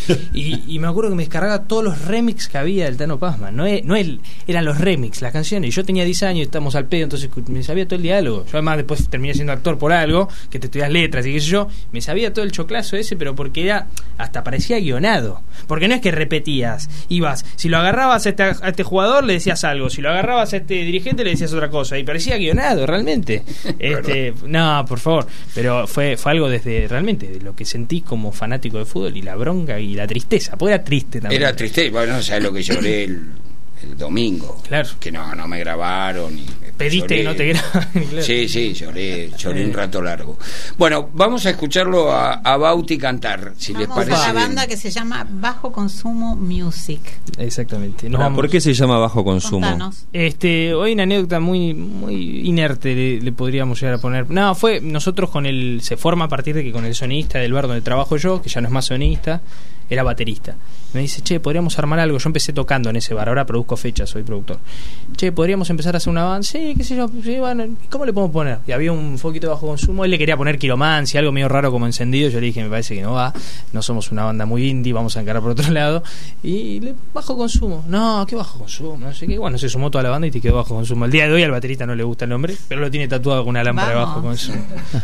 Y, y me acuerdo que me descargaba todos los remix que había del Tano Pazman. No, es, no es, eran los remix, las canciones. Yo tenía diez años y estábamos al pedo, entonces me sabía todo el diálogo. Yo además después terminé siendo actor por algo, que te estudias letras y qué sé yo. Me sabía todo el choclazo ese, pero porque era, hasta parecía guionado. Porque no es que repetías, ibas, si lo agarrabas a este, a este jugador le decías algo, si lo agarrabas a este dirigente le decías otra cosa, y parecía guionado realmente. este No, por favor. Pero fue, fue algo desde realmente de lo que sentí como fanático de fútbol, y la bronca y la tristeza, porque era triste también. Era triste, bueno, no sabes lo que lloré el, el domingo. Claro. Que no, no me grabaron. Y pediste lloré, que no te grabaran. Claro. Sí, sí, lloré, lloré un rato largo. Bueno, vamos a escucharlo a, a Bauti cantar, si vamos les parece. Vamos a una banda que se llama Bajo Consumo Music. Exactamente. Nos vamos... ¿Por qué se llama Bajo Consumo? Contanos. Este, hoy una anécdota muy muy inerte le, le podríamos llegar a poner. No, fue nosotros con el se forma a partir de que con el sonista del bar donde trabajo yo, que ya no es más sonista, era baterista. Me dice, che, podríamos armar algo. Yo empecé tocando en ese bar, ahora produzco fechas, soy productor. Che, podríamos empezar a hacer una banda. Sí, qué sé yo, sí, bueno, ¿cómo le podemos poner? Y había un foquito de bajo consumo. Él le quería poner quiromancia, algo medio raro como encendido. Yo le dije, me parece que no va. No somos una banda muy indie, vamos a encarar por otro lado. Y le, bajo consumo. No, ¿qué bajo consumo? No sé qué. Bueno, se sumó toda la banda y te quedó bajo consumo. El día de hoy al baterista no le gusta el nombre, pero lo tiene tatuado con una lámpara de bajo consumo.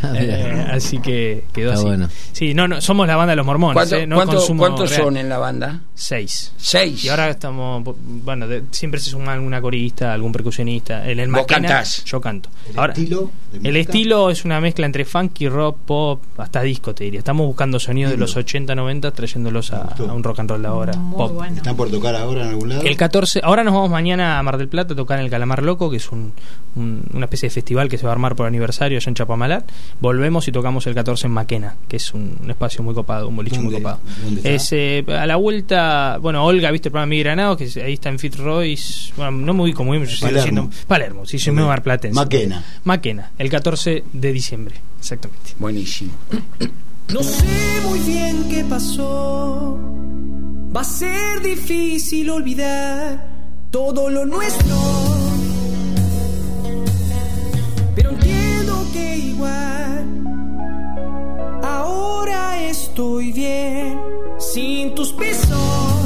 eh, así que quedó Está así. Bueno. Sí, no, no, somos la banda de los mormones. ¿Cuánto, eh, no ¿cuánto, consumo ¿Cuántos real. son en la banda? Seis. Seis. Y ahora estamos, bueno, de, siempre se suma alguna corista, algún percusionista. En el ¿Vos Maquena, cantás? Yo canto. ¿El ahora, estilo? El estilo es una mezcla entre funky, rock, pop, hasta disco, te diría. Estamos buscando sonidos de los ochenta, noventa, trayéndolos a, a un rock and roll de ahora. Pop. Bueno. ¿Están por tocar ahora en algún lado? El catorce, ahora nos vamos mañana a Mar del Plata a tocar en el Calamar Loco, que es un, un, una especie de festival que se va a armar por aniversario allá en Chapamalat. Volvemos y tocamos el catorce en Maquena, que es un, un espacio muy copado, un boliche muy copado. Es eh, a la vuelta, bueno, Olga, viste el programa Mi Granado, que ahí está en Fitzroy. Bueno, no me ubico muy bien, yo Palermo. Siendo, Palermo, sí, soy muy marplatense. Maquena. Maquena, el catorce de diciembre, exactamente. Buenísimo. No sé muy bien qué pasó. Va a ser difícil olvidar todo lo nuestro, pero entiendo que igual ahora estoy bien sin tus besos,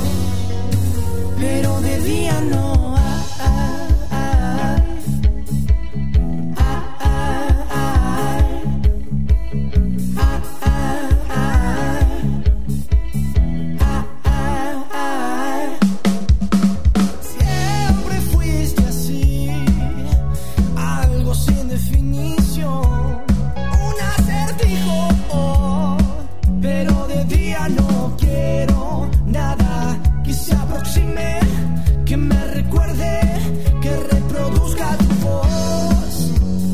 pero de día no. Ah, ah, ah. Ah, ah, ah. Ah, ah, ah. Ah, ah, ah. Siempre fuiste así, algo sin definición, un acertijo, oh, pero de día no quiero nada que se aproxime, que me recuerde, que reproduzca tu voz.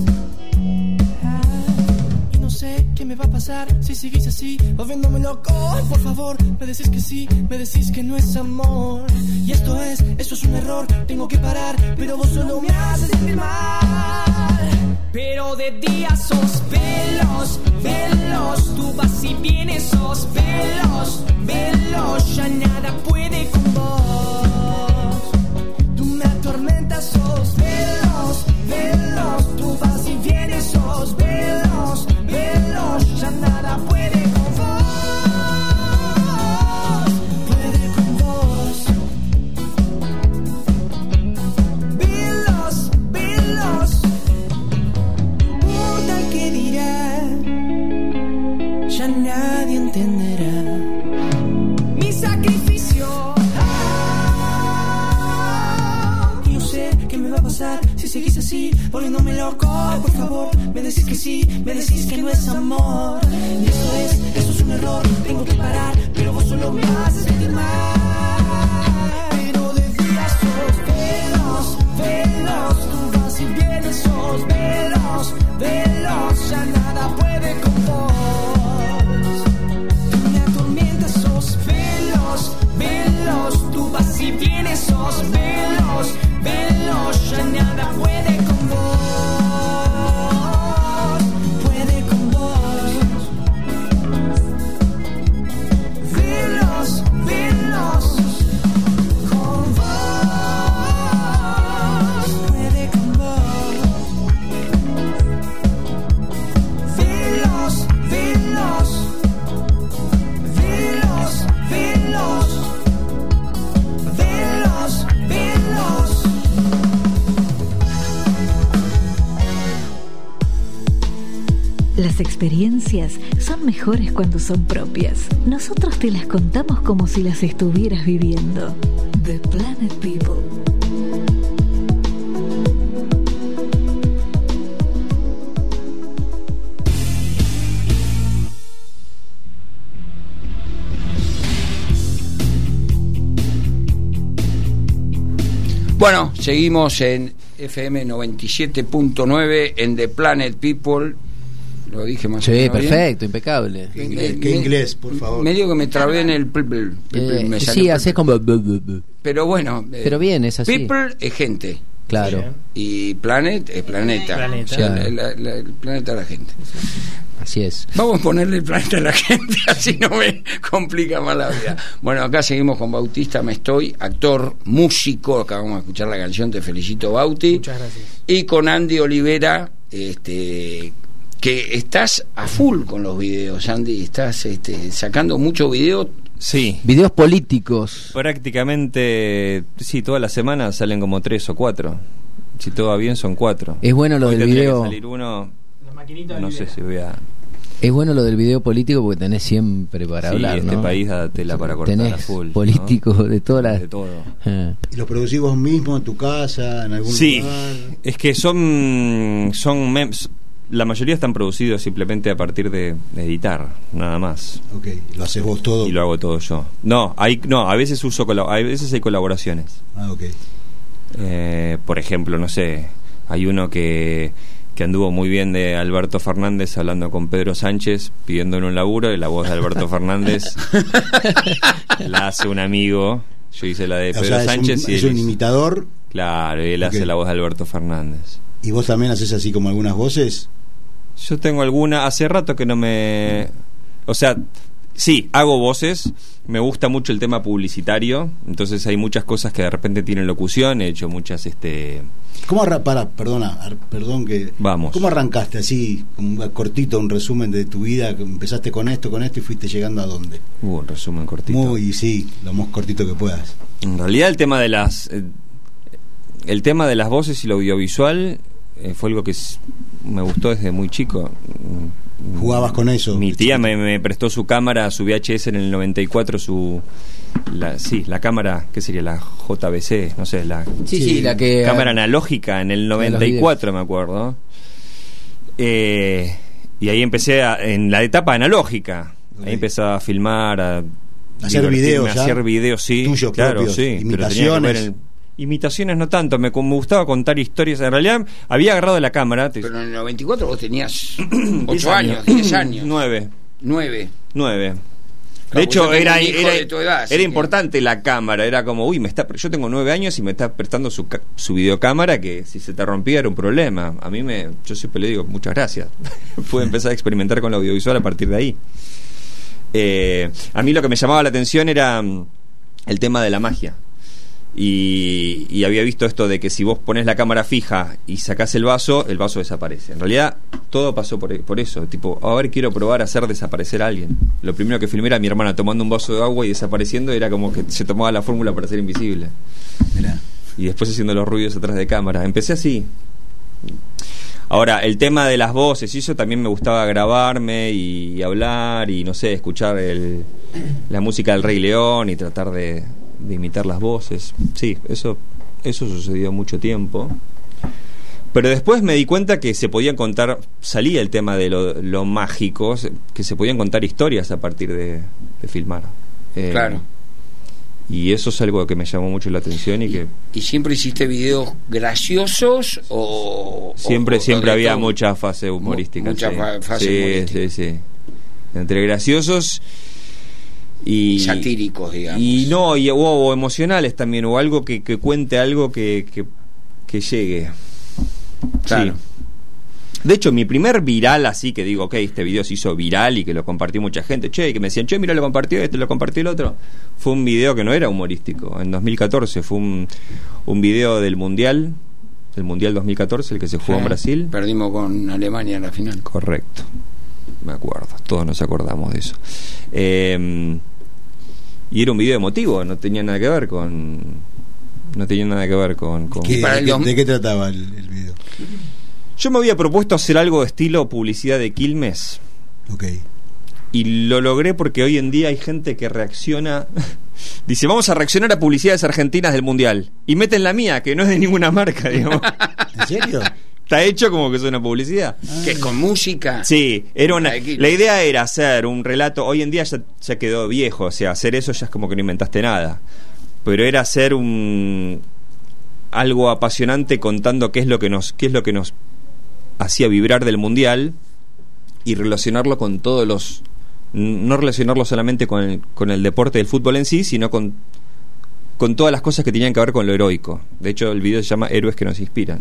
Y no sé qué me va a pasar si sigues así, volviéndome loco. Por favor, me decís que sí, me decís que no es amor. Y esto es, esto es un error, tengo que parar, pero vos solo me haces sentir mal. Pero de día sos veloz, veloz, tú vas y vienes, sos veloz, veloz, ya nada puede con vos. Tú me atormentas, sos veloz, veloz, tú vas y vienes, sos veloz, veloz, ya nada puede con vos, puede con vos. Veloz, veloz, importa el que dirá, ya nadie entenderá mi sacrificio. Ah, y no sé qué me va a pasar si seguís así, volviéndome loco. Por favor, me decís que sí, me decís que no es amor. Y eso es, eso es un error, tengo que parar, pero vos solo me haces sentir mal. Pero de día sos veloz, veloz, tú vas y vienes, sos veloz, veloz, ya nada puede con vos. Tú me atormentas, sos veloz, veloz, tú vas y vienes, sos veloz, veloz, ya nada puede con vos, puede con vos. Las experiencias son mejores cuando son propias. Nosotros te las contamos como si las estuvieras viviendo. The Planet People. Bueno, seguimos en F M noventa y siete punto nueve en The Planet People. Lo dije más o menos. Sí, perfecto, bien. Impecable. ¿Qué inglés, ¿Qué inglés, por favor? Medio que me trabé en el. Eh, me sí, haces como. Pero bueno. Eh, Pero bien, es así. People es gente. Claro. Y planet es planeta. Planeta. O sea, Claro. la, la, el planeta a la gente. Así es. Vamos a ponerle el planeta a la gente, así no me complica más la vida. Bueno, acá seguimos con Bautista Mestoy, actor, músico. Acabamos de escuchar la canción, te felicito, Bauti. Muchas gracias. Y con Andy Olivera, este, que estás a full con los videos, Andy. Estás este, sacando muchos videos. Sí. Videos políticos. Prácticamente, sí, todas las semanas salen como tres o cuatro. Si todo va bien, son cuatro. Es bueno lo Hoy del tendría video. que salir uno, La maquinita no sé Olivera. si voy a... Es bueno lo del video político porque tenés siempre para Sí, hablar, este ¿no? país da tela para cortar Tenés a full, ¿no? políticos de todas las... De todo. Ah. ¿Y los producís vos mismo en tu casa, en algún Sí, lugar? es que son son memes, la mayoría están producidos simplemente a partir de, de editar, nada más. Ok, lo haces vos todo. Y lo hago todo yo. No, hay no, a veces uso colab- a veces hay colaboraciones. Ah, ok. Eh, por ejemplo, no sé, hay uno que que anduvo muy bien de Alberto Fernández hablando con Pedro Sánchez pidiéndole un laburo, y la voz de Alberto Fernández la hace un amigo. Yo hice la de O Pedro sea, es Sánchez un, y es él un hizo- imitador. Claro, y él Ok. hace la voz de Alberto Fernández. ¿Y vos también haces así como algunas voces? Yo tengo alguna, hace rato que no me... O sea, sí, hago voces, me gusta mucho el tema publicitario, entonces hay muchas cosas que de repente tienen locución, he hecho muchas, este... ¿Cómo arra para, perdona, ar- perdón que... Vamos. ¿Cómo arrancaste así, un cortito, un resumen de tu vida? Que empezaste con esto, con esto y fuiste llegando a dónde? Uh, un resumen cortito. Muy, sí, lo más cortito que puedas. En realidad el tema de las... eh, el tema de las voces y lo audiovisual eh, fue algo que s- me gustó desde muy chico. ¿Jugabas con eso? Mi tía me, me prestó su cámara, su V H S en el noventa y cuatro, su... La, sí, la cámara, ¿qué sería? La J B C, no sé, la... Sí, sí, la que... cámara analógica en el noventa y cuatro, me acuerdo. Eh, y ahí empecé a- en la etapa analógica. Ok. Ahí empecé a filmar, a Hacer divertirme, videos a ya, hacer videos, sí, tuyos claro, propios, sí. pero tenía que imitaciones. ver el- imitaciones no tanto, me, me gustaba contar historias. En realidad había agarrado la cámara. te- Pero en el noventa y cuatro vos tenías diez ocho años, diez años, nueve, nueve. nueve. Claro, De hecho, vos ya era, tenés un hijo era, de tu edad, así era que- importante la cámara. Era como, uy, me está, yo tengo nueve años y me está prestando su, ca- su videocámara, que si se te rompía era un problema. A mí me, yo siempre le digo, muchas gracias. Pude empezar a experimentar con lo audiovisual a partir de ahí. Eh, a mí lo que me llamaba la atención era mm, el tema de la magia. Y, y había visto esto de que si vos pones la cámara fija y sacás el vaso, el vaso desaparece. En realidad, todo pasó por, por eso. Tipo, a ver, quiero probar a hacer desaparecer a alguien. Lo primero que filmé era mi hermana tomando un vaso de agua y desapareciendo. Era como que se tomaba la fórmula para ser invisible. Mirá. Y después haciendo los ruidos atrás de cámara. Empecé así. Ahora, el tema de las voces y eso, también me gustaba grabarme y, y hablar y, no sé, escuchar el, la música del Rey León y tratar de, de imitar las voces. Sí, eso, eso sucedió mucho tiempo. Pero después me di cuenta que se podían contar, salía el tema de lo, lo mágico, que se podían contar historias a partir de, de filmar. Eh, Claro. Y eso es algo que me llamó mucho la atención y que... ¿Y siempre hiciste videos graciosos o...? Siempre, o- siempre o de había todo? mucha fase humorística. Mucha sí. fa- fase sí, humorística. sí, sí. Entre graciosos y... Satíricos, digamos. Y no, y, o, o emocionales también, o algo que, que cuente algo que, que, que llegue. Claro. Sí. De hecho, mi primer viral, así que digo, ok, este video se hizo viral y que lo compartió mucha gente, che, y que me decían, che, mira, lo compartió este, lo compartió el otro, fue un video que no era humorístico. En dos mil catorce fue un, un video del Mundial, el Mundial dos mil catorce, el que se jugó Sí, en Brasil. Perdimos con Alemania en la final. Correcto, me acuerdo, todos nos acordamos de eso. Eh, y era un video emotivo, no tenía nada que ver con... No tenía nada que ver con... con ¿Qué- para el de, dos- qué, ¿De qué trataba el, el video? Yo me había propuesto hacer algo de estilo publicidad de Quilmes. Ok. Y lo logré porque hoy en día hay gente que reacciona. Dice, vamos a reaccionar a publicidades argentinas del Mundial. Y meten la mía, que no es de ninguna marca, digamos. ¿En serio? Está hecho como que es una publicidad. ¿Que es con música? Sí, era una, la idea era hacer un relato. Hoy en día ya, ya quedó viejo. O sea, hacer eso ya es como que no inventaste nada. Pero era hacer un algo apasionante contando qué es lo que nos, qué es lo que nos hacía vibrar del Mundial y relacionarlo con todos los, no relacionarlo solamente con el, con el deporte del fútbol en sí, sino con, con todas las cosas que tenían que ver con lo heroico. De hecho, el video se llama Héroes que nos inspiran.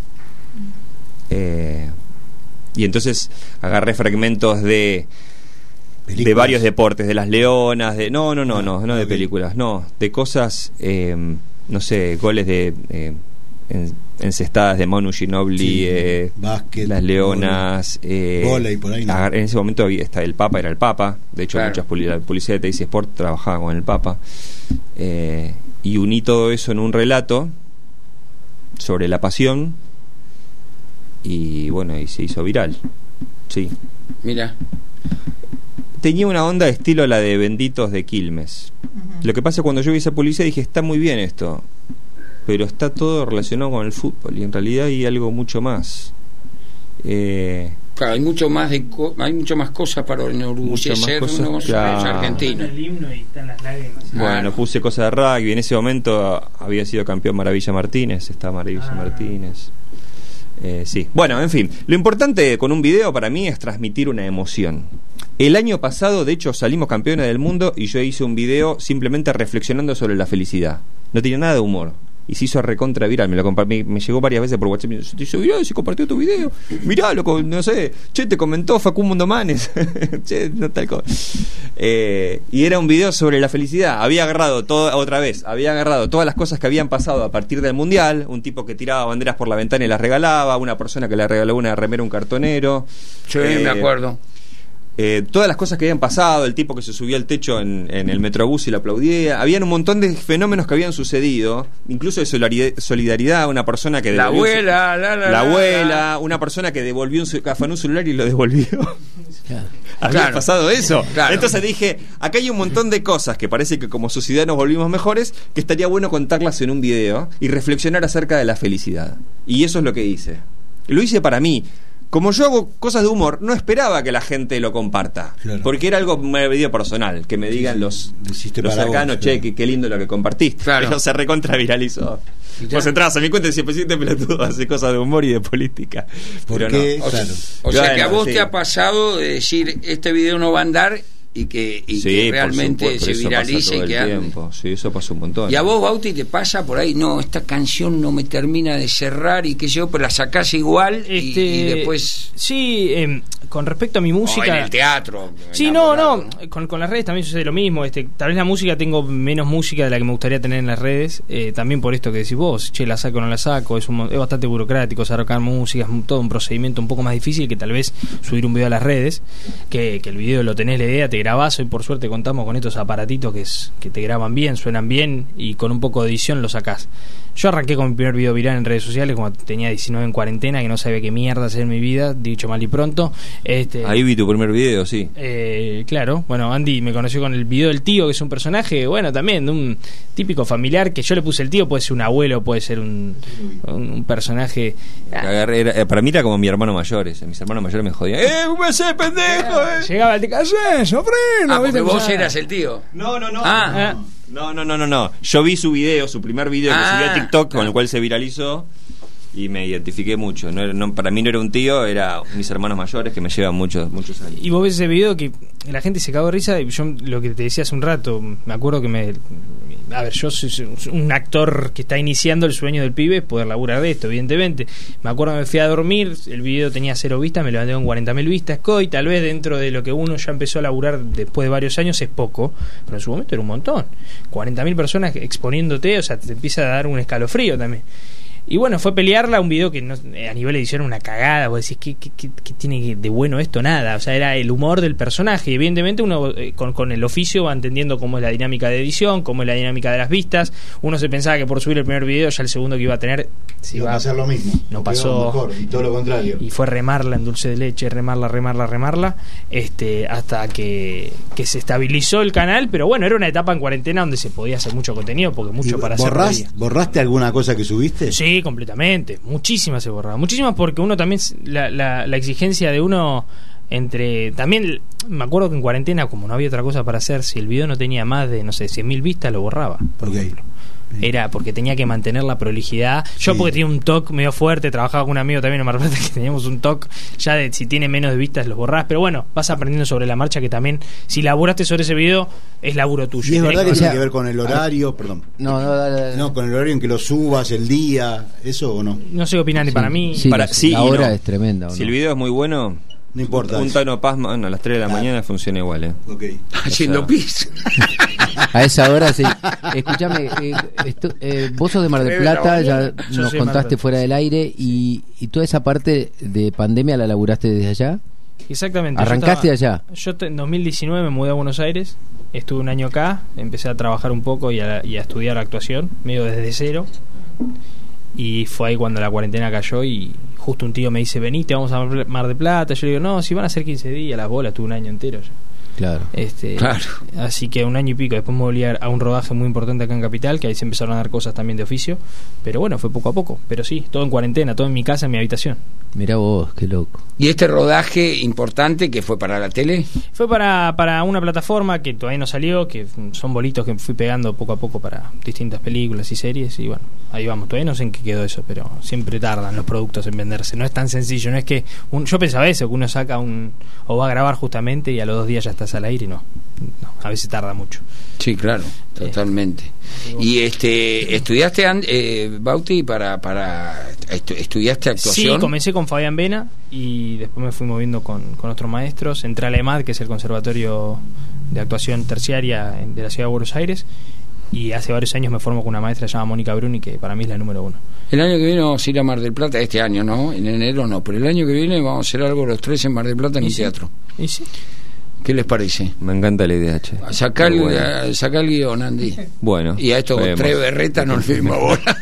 Eh, y entonces agarré fragmentos de ¿Películas? de varios deportes, de las leonas, de no, no, no, ah, no, no de okay. películas, no, de cosas, eh, no sé, goles de eh, en, encestadas de Manu Ginóbili, sí, eh, básquet, las leonas, eh, volei, por ahí, ¿no? En ese momento había, está, el Papa era el Papa, de hecho claro. muchas la publicidad de T C Sport trabajaba con el Papa, eh, y uní todo eso en un relato sobre la pasión y bueno, y se hizo viral. Sí. Mira. Tenía una onda de estilo la de Benditos de Quilmes. Uh-huh. Lo que pasa cuando yo vi esa publicidad dije, está muy bien esto, pero está todo relacionado con el fútbol y en realidad hay algo mucho más. Eh, claro, hay mucho más de co- hay mucho más cosas para enorgullecernos los claro. argentinos. El himno y están las lágrimas. Bueno, ah. puse cosas de rugby. En ese momento había sido campeón Maravilla Martínez, está Maravilla ah. Martínez. Eh, sí. Bueno, en fin, lo importante con un video para mí es transmitir una emoción. El año pasado, de hecho, salimos campeones del mundo y yo hice un video simplemente reflexionando sobre la felicidad. No tenía nada de humor. Y se hizo recontra viral, me lo compa- me, me llegó varias veces por WhatsApp. Te hizo viral, se compartió tu video. Mirá, loco, no sé. Che, te comentó Facundo Manes. Che, no tal cosa. Eh, y era un video sobre la felicidad. Había agarrado todo, otra vez, había agarrado todas las cosas que habían pasado a partir del Mundial. Un tipo que tiraba banderas por la ventana y las regalaba. Una persona que le regaló una remera a un cartonero. Sí, eh, me acuerdo. Eh, todas las cosas que habían pasado, el tipo que se subió al techo en, en el Metrobús y lo aplaudía, habían un montón de fenómenos que habían sucedido, incluso de solidaridad, solidaridad una persona que la devolvió abuela, su, la, la, la abuela, la. una persona que devolvió un, afanó un celular y lo devolvió. Claro. Había claro. pasado eso. Claro. Entonces dije, acá hay un montón de cosas que parece que como sociedad nos volvimos mejores, que estaría bueno contarlas en un video y reflexionar acerca de la felicidad. Y eso es lo que hice. Lo hice para mí. Como yo hago cosas de humor, no esperaba que la gente lo comparta, claro. porque era algo medio personal, que me digan los, los cercanos, vos, che, claro. qué, qué lindo lo que compartiste, claro. pero se recontra viralizó. Vos entrabas a mi cuenta y decís, presidente pelotudo, hace cosas de humor y de política. ¿Por qué? No. O, claro. o sea bueno, que a vos sí. te ha pasado de decir, este video no va a andar y que, y sí, que realmente supuesto, se viralice y que ande. Sí, eso pasó un montón. Y a vos, Bauti, te pasa por ahí, no, esta canción no me termina de cerrar y que yo, pero la sacás igual este, y, y después... Sí, eh, con respecto a mi música... O en el teatro. Sí, no, no, con, con las redes también sucede lo mismo. Este, tal vez la música, tengo menos música de la que me gustaría tener en las redes, eh, también por esto que decís vos, che, la saco o no la saco, es, un, es bastante burocrático sacar música, es todo un procedimiento un poco más difícil que tal vez subir un video a las redes, que, que el video lo tenés la idea, te grabás, hoy por suerte contamos con estos aparatitos que, es, que te graban bien, suenan bien y con un poco de edición lo sacás. Yo arranqué con mi primer video viral en redes sociales cuando tenía diecinueve en cuarentena, que no sabía qué mierda hacer en mi vida, dicho mal y pronto. Este, Ahí vi tu primer video, sí. Eh, claro, bueno, Andy me conoció con el video del tío, que es un personaje, bueno, también de un típico familiar, que yo le puse el tío, puede ser un abuelo, puede ser un, un, un personaje... Era, para mí era como mi hermano mayor, ese. Mis hermanos mayores me jodían. ¡Eh, me sé, pendejo! Eh! Llegaba el tío, ¡eh, sobrino! Ah, porque vos eras el tío. No, no, no. Ah, no. No, no, no, no, no. Yo vi su video, su primer video ah, que subió a TikTok, con el cual se viralizó y me identifiqué mucho. No, no, para mí no era un tío, era mis hermanos mayores que me llevan muchos muchos años. Y vos ves ese video que la gente se cagó de risa. Y yo, lo que te decía hace un rato, me acuerdo que me... A ver, yo soy un actor que está iniciando el sueño del pibe, es poder laburar de esto, evidentemente. Me acuerdo que me fui a dormir, el video tenía cero vistas, me levanté con cuarenta mil vistas. Coy, tal vez dentro de lo que uno ya empezó a laburar después de varios años es poco, pero en su momento era un montón. cuarenta mil personas exponiéndote, o sea, te empieza a dar un escalofrío también. Y bueno, fue pelearla, un video que no, a nivel edición era una cagada. Vos decís, ¿qué, qué, qué, qué tiene de bueno esto? Nada. O sea, era el humor del personaje. Y evidentemente uno eh, con, con el oficio va entendiendo cómo es la dinámica de edición, cómo es la dinámica de las vistas. Uno se pensaba que por subir el primer video, ya el segundo que iba a tener se iba a hacer lo mismo. No pasó. Mejor, y todo lo contrario. Y fue remarla en dulce de leche, remarla, remarla, remarla, este, hasta que, que se estabilizó el canal. Pero bueno, era una etapa en cuarentena donde se podía hacer mucho contenido, porque mucho para hacer. ¿Borras, ¿Borraste alguna cosa que subiste? Sí, completamente. Muchísimas se borraban. Muchísimas porque uno también, la, la, la exigencia de uno entre... También me acuerdo que en cuarentena, como no había otra cosa para hacer, si el video no tenía más de, no sé, cien mil vistas, lo borraba, por okay. ejemplo. Era porque tenía que mantener la prolijidad. Yo sí. Porque tenía un toque medio fuerte, trabajaba con un amigo también en Mar del Plata que teníamos un toque ya de si tiene menos de vistas los borrás, pero bueno, vas aprendiendo sobre la marcha, que también si laburaste sobre ese video es laburo tuyo. Y es verdad que, que tiene sea, que ver con el horario, perdón. No, no, dale, dale. No, con el horario en que lo subas, el día, eso o no. No sé opinar ni sí, para mí. Sí, para, sí, la hora no. es tremenda. ¿O si no? el video es muy bueno, no importa. Un Tano Pazman a las tres de la claro. mañana funciona igual, ¿eh? Okay. Haciendo pis. A esa hora sí. Escúchame, eh, esto, eh, vos sos de Mar del Plata, ya Yo nos contaste fuera del aire, y, y toda esa parte de pandemia la laburaste desde allá. Exactamente. ¿Arrancaste yo estaba, allá? Yo te, en dos mil diecinueve me mudé a Buenos Aires, estuve un año acá, empecé a trabajar un poco y a, y a estudiar actuación, medio desde cero. Y fue ahí cuando la cuarentena cayó y justo un tío me dice, venite, vamos a Mar del Plata. Yo le digo, no, si van a ser quince días, las bolas, tuve un año entero ya. Claro. Este, claro. Así que un año y pico. Después me volví a un rodaje muy importante acá en Capital, que ahí se empezaron a dar cosas también de oficio. Pero bueno, fue poco a poco. Pero sí, todo en cuarentena, todo en mi casa, en mi habitación. Mirá vos, qué loco. ¿Y este rodaje importante que fue para la tele? Fue para, para una plataforma que todavía no salió, que son bolitos que fui pegando poco a poco para distintas películas y series. Y bueno, ahí vamos. Todavía no sé en qué quedó eso, pero siempre tardan los productos en venderse. No es tan sencillo. No es que un, yo pensaba eso, que uno saca un... o va a grabar justamente y a los dos días ya estás al aire y no. No, a veces tarda mucho. Sí, claro, totalmente. Eh, y este, ¿estudiaste, eh, Bauti, para, para estu, estudiaste actuación? Sí, comencé con Fabián Vena y después me fui moviendo con, con otros maestros. Entré a la EMAD, que es el Conservatorio de Actuación Terciaria de la Ciudad de Buenos Aires, y hace varios años me formo con una maestra llamada Mónica Bruni, que para mí es la número uno. El año que viene vamos a ir a Mar del Plata, este año no, en enero no, pero el año que viene vamos a hacer algo los tres en Mar del Plata en un sí? teatro. ¿Y sí? ¿Qué les parece? Me encanta la idea, che. Saca el, bueno. saca el guión, Andy. Bueno. Y a esto con tres berretas no le dimos bola.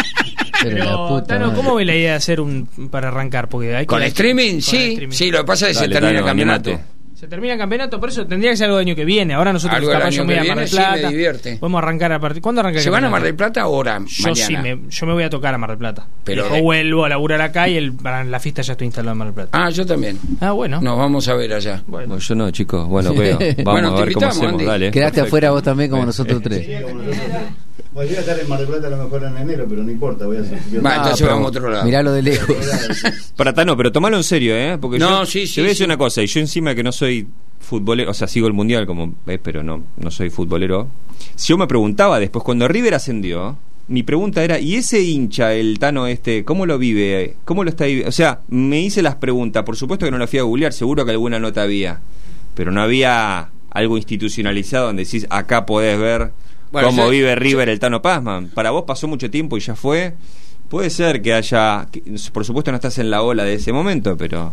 Pero, Tano, ¿cómo ve la idea de hacer un para arrancar? Porque hay ¿Con que, streaming? Con sí, streaming. sí, lo que pasa es que Dale, se termina Tano, el campeonato. animate. Se termina el campeonato, por eso tendría que ser algo del año que viene. Ahora nosotros algo capaz yo me voy a Mar del Plata. Sí, me divierte. Podemos arrancar a partir. ¿Cuándo arranca el ¿Se van a campeonato? Mar del Plata ahora? Yo mañana? sí, me, yo me voy a tocar a Mar del Plata. Pero o de... vuelvo a laburar acá y el, para la fiesta ya estoy instalado en Mar del Plata. Ah, yo también. Ah, bueno. Nos vamos a ver allá. Bueno, bueno yo no, chicos. Bueno, veo. Vamos bueno, a ver cómo hacemos. Andy. Dale. Quedaste Perfecto. afuera vos también, como nosotros tres. Bueno, voy a estar en Mar del Plata a lo mejor en enero, pero no importa, voy a hacer. Va, entonces pero vamos a otro lado. Miralo de lejos. Para Tano, pero tomalo en serio, ¿eh? Porque no, yo sí, sí, te voy a decir sí. una cosa, y yo encima que no soy futbolero, o sea, sigo el mundial como ves, pero no, no soy futbolero. Si yo me preguntaba después, cuando River ascendió, mi pregunta era, ¿y ese hincha, el Tano este, cómo lo vive? ¿Cómo lo está viviendo? O sea, me hice las preguntas, por supuesto que no lo fui a googlear, seguro que alguna nota había, pero no había algo institucionalizado donde decís, acá podés ver bueno, cómo yo, vive River yo, el Tano Pazman. Para vos pasó mucho tiempo y ya fue. Puede ser que haya, que, por supuesto no estás en la ola de ese momento, pero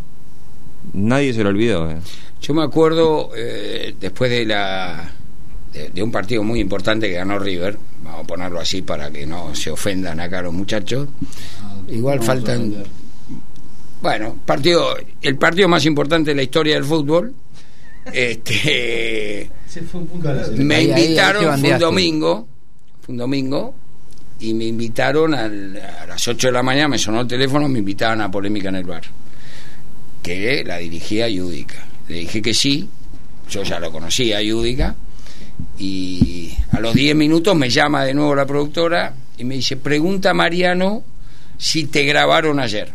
nadie se lo olvidó. Eh. Yo me acuerdo eh, después de la de, de un partido muy importante que ganó River, vamos a ponerlo así para que no se ofendan acá los muchachos. Igual no faltan, bueno, partido, el partido más importante de la historia del fútbol. Este, me ahí, invitaron, ahí, ahí fue un domingo, fue un domingo. Y me invitaron al, a las ocho de la mañana, me sonó el teléfono, me invitaban a Polémica en el Bar, que la dirigía Yudica. Le dije que sí, yo ya lo conocía a Yudica, y a los diez minutos me llama de nuevo la productora y me dice, pregunta a Mariano si te grabaron ayer.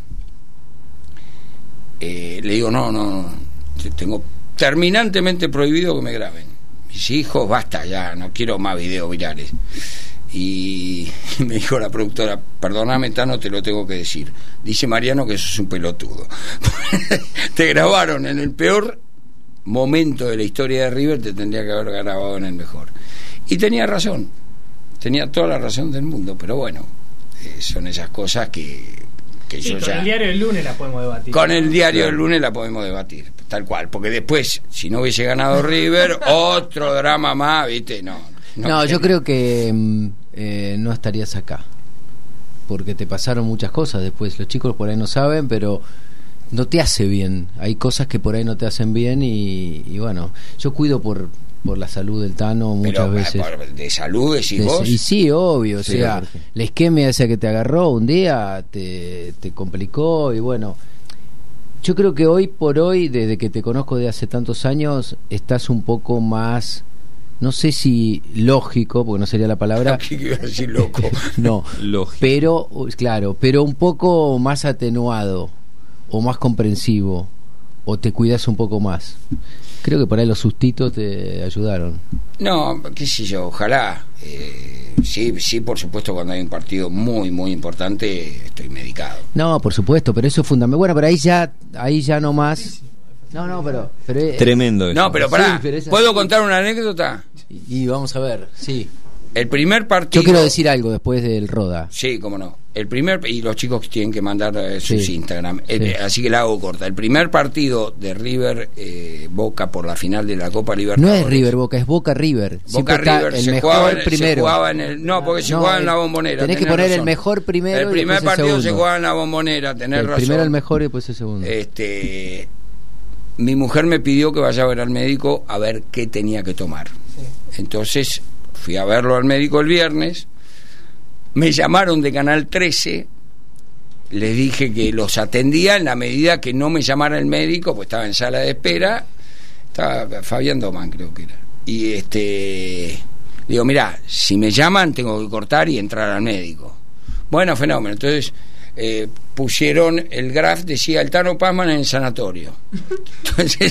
Eh, le digo, no, no, no, tengo terminantemente prohibido que me graben. Mis hijos, basta ya, no quiero más videos virales. Y me dijo la productora, perdóname, Tano, te lo tengo que decir, dice Mariano que eso es un pelotudo. Te grabaron en el peor momento de la historia de River, te tendría que haber grabado en el mejor. Y tenía razón, tenía toda la razón del mundo, pero bueno, eh, son esas cosas que, que Sí, yo con ya... el diario del lunes la podemos debatir. Con el diario Claro. del lunes la podemos debatir, tal cual, porque después, si no hubiese ganado River, otro drama más, ¿viste? No, No, no yo creo que mm, eh, no estarías acá, porque te pasaron muchas cosas después. Los chicos por ahí no saben, pero no te hace bien. Hay cosas que por ahí no te hacen bien y, y bueno, yo cuido por por la salud del Tano muchas Pero, veces. por- de salud, decís De- vos. Y sí, obvio, Sí, o sea, Jorge. la isquemia esa que te agarró un día te, te complicó y bueno, yo creo que hoy por hoy, desde que te conozco de hace tantos años, estás un poco más, no sé si lógico, porque no sería la palabra. ¿Qué iba a decir loco? No, pero, claro, pero un poco más atenuado o más comprensivo, o te cuidas un poco más. Creo que por ahí los sustitos te ayudaron. No, qué sé yo, ojalá. Eh, sí, sí, por supuesto, cuando hay un partido muy, muy importante, estoy medicado. No, por supuesto, pero eso es fundamental. Bueno, pero ahí ya, ahí ya no más. No, no, pero, pero eh, Tremendo eso. No, pero pará, Sí, pero es así. ¿puedo contar una anécdota? Y, y vamos a ver, sí. El primer partido... Yo quiero decir algo después del Roda. Sí, cómo no. El primer, y los chicos tienen que mandar eh, sus Sí. Instagram, Sí. Eh, así que la hago corta. El primer partido de River eh, Boca por la final de la Copa No Libertadores. es River Boca, es Boca River. Siempre Boca está River el se mejor jugaba, en- se primero. jugaba en el, no, porque se No, jugaba en la el- Bombonera. tenés que tenés poner el razón. mejor primero El y primer después el partido se segundo. jugaba en la Bombonera, tenés el razón. primero el mejor y después el segundo. Este, mi mujer me pidió que vaya a ver al médico a ver qué tenía que tomar. Entonces fui a verlo al médico el viernes. Me llamaron de Canal trece. Les dije que los atendía en la medida que no me llamara el médico, pues estaba en sala de espera. Estaba Fabián Domán, creo que era. Y este, digo, mirá, si me llaman tengo que cortar y entrar al médico. Bueno, fenómeno. Entonces eh, pusieron el graph, decía el Tano Pazman en el sanatorio. Entonces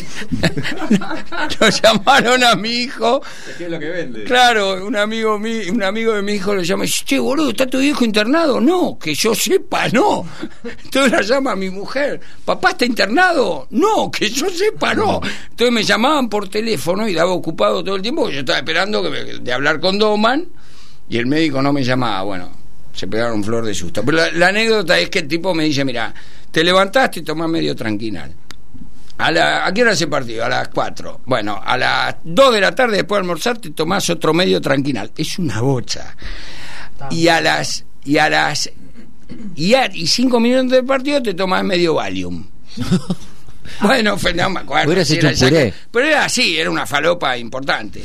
lo llamaron a mi hijo. ¿Qué es lo que vende? Claro, un amigo mío, un amigo de mi hijo lo llama y dice, che, boludo, ¿está tu viejo internado? No, que yo sepa, no. Entonces la llama a mi mujer, ¿papá está internado? No, que yo sepa, no. Entonces me llamaban por teléfono y daba ocupado todo el tiempo, porque yo estaba esperando que me- de hablar con Doman y el médico no me llamaba. Bueno, se pegaron flor de susto. Pero la, la anécdota es que el tipo me dice, mira, te levantaste y tomás medio tranquinal. A, la, ¿A qué hora ese partido? A las cuatro. Bueno, a las dos de la tarde después de almorzar te tomás otro medio tranquinal. Es una bocha. Y a las y a las y, a, y cinco minutos del partido te tomás medio Valium. Bueno, fue, no me acuerdo. Hubieras si hecho era un puré. exacto, pero era así, era una falopa importante.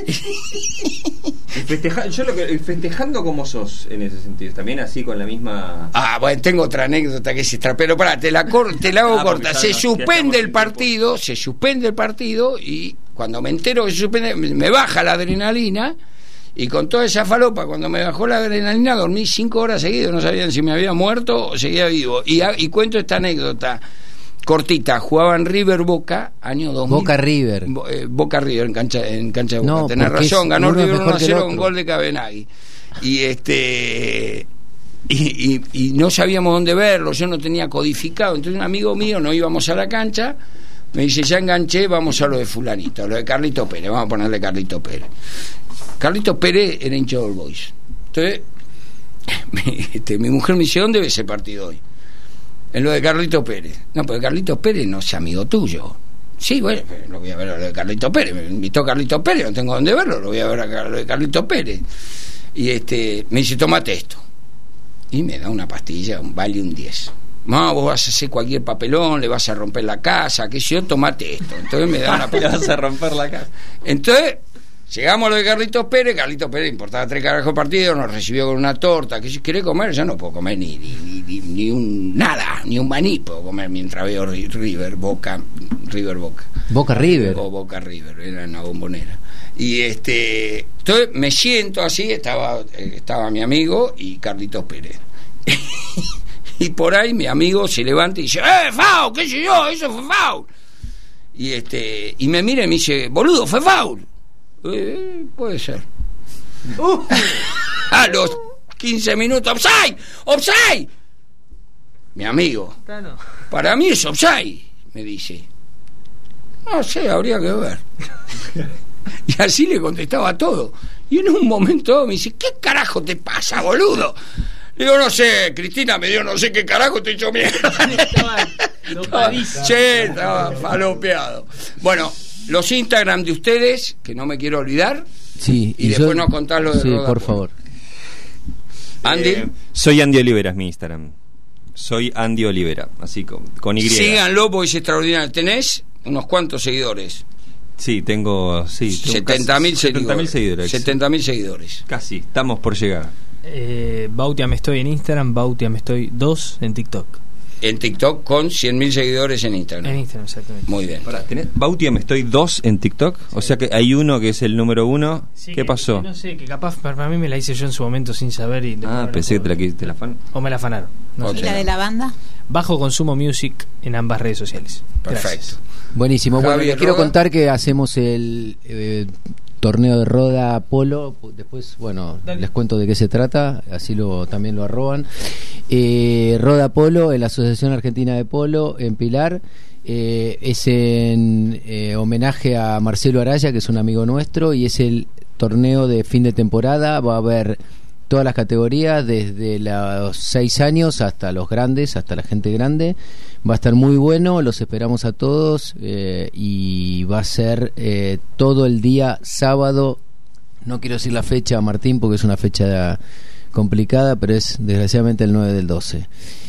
Y festeja- yo lo que, y festejando como sos en ese sentido, también así con la misma... Ah, bueno, tengo otra anécdota que es extra, pero pará, te la, cor, te la hago Ah, porque corta. ya Se no- ya suspende estamos el sin partido, se suspende el partido y cuando me entero que se suspende, me me baja la adrenalina y con toda esa falopa, cuando me bajó la adrenalina, dormí cinco horas seguidas, no sabían si me había muerto o seguía vivo. Y, a- y cuento esta anécdota cortita, jugaban River Boca, año dos mil. Boca River. Bo- eh, Boca River en cancha, en cancha de Boca. No, Tenés porque razón, es- ganó uno es River mejor uno a que el cero otro. con gol de Cabenagui. Y este y, y, y no sabíamos dónde verlo, yo no tenía codificado. Entonces un amigo mío, no íbamos a la cancha, me dice, ya enganché, vamos a lo de fulanito, lo de Carlito Pérez, vamos a ponerle Carlito Pérez. Carlito Pérez era hincha del Boys. Entonces mi, este, mi mujer me dice, ¿dónde ves ese partido hoy? En lo de Carlito Pérez. No, porque Carlito Pérez no es amigo tuyo. Sí, bueno, lo voy a ver a lo de Carlito Pérez. Me invitó Carlito Pérez, no tengo dónde verlo, lo voy a ver a lo de Carlito Pérez. Y este me dice, tómate esto. Y me da una pastilla, un Valium diez. No, vos vas a hacer cualquier papelón, le vas a romper la casa, qué sé yo, tomate esto. Entonces me da una Le pastilla. vas a romper la casa. Entonces, llegamos a lo de Carlitos Pérez. Carlitos Pérez importaba tres carajos partido, nos recibió con una torta. Que si querés comer, yo no puedo comer ni, ni, ni, ni, ni un nada, ni un maní puedo comer mientras veo Ri- River, Boca, River Boca. Boca River. O Boca River, era una bombonera. Y este, entonces me siento así, estaba, eh, estaba mi amigo y Carlitos Pérez. Y por ahí mi amigo se levanta y dice, ¡eh, foul! ¿Qué sé yo? Eso fue foul. Y este, y me mira y me dice, boludo, fue foul. Eh, puede ser. A los quince minutos, ¡offside! ¡Offside! Mi amigo, para mí es offside, me dice. No sé, habría que ver. Y así le contestaba todo. Y en un momento me dice, ¿qué carajo te pasa, boludo? Digo, no sé, Cristina me dio no sé qué carajo, te hizo mierda. Estaba, sí, estaba falopeado. Bueno, los Instagram de ustedes, que no me quiero olvidar. Sí, y, y después yo, nos contás lo de sí, Roda por Polo. favor. Andy. Eh, soy Andy Olivera, es mi Instagram. Soy Andy Olivera, así con, con Y. Síganlo porque es extraordinario. ¿Tenés unos cuantos seguidores? Sí, tengo, sí, setenta mil seguidores. seguidores. setenta mil seguidores. Casi, estamos por llegar. Eh, Bautia me estoy en Instagram, Bautia me estoy dos en TikTok. En TikTok con cien mil seguidores en Instagram. En Instagram, exactamente. Muy bien. Pará, ¿tenés? Bautia me estoy dos en TikTok, sí. O sea que hay uno que es el número uno. Sí, ¿qué que, pasó? Que no sé, que capaz para mí me la hice yo en su momento sin saber y ah, pensé que te la, te la fan. O me la afanaron. No ¿Y sé. la de la banda? Bajo Consumo Music en ambas redes sociales. Perfecto. Gracias. Buenísimo. Bueno, Javier les quiero Roda. contar que hacemos el eh, torneo de Roda Polo. Después, bueno, Dale. les cuento de qué se trata, así lo también lo arroban. Eh, Roda Polo, en la Asociación Argentina de Polo, en Pilar. Eh, es en eh, homenaje a Marcelo Araya, que es un amigo nuestro, y es el torneo de fin de temporada. Va a haber todas las categorías, desde los seis años hasta los grandes, hasta la gente grande. Va a estar muy bueno, los esperamos a todos, eh, y va a ser eh, todo el día sábado. No quiero decir la fecha, Martín, porque es una fecha complicada, pero es desgraciadamente el nueve del doce.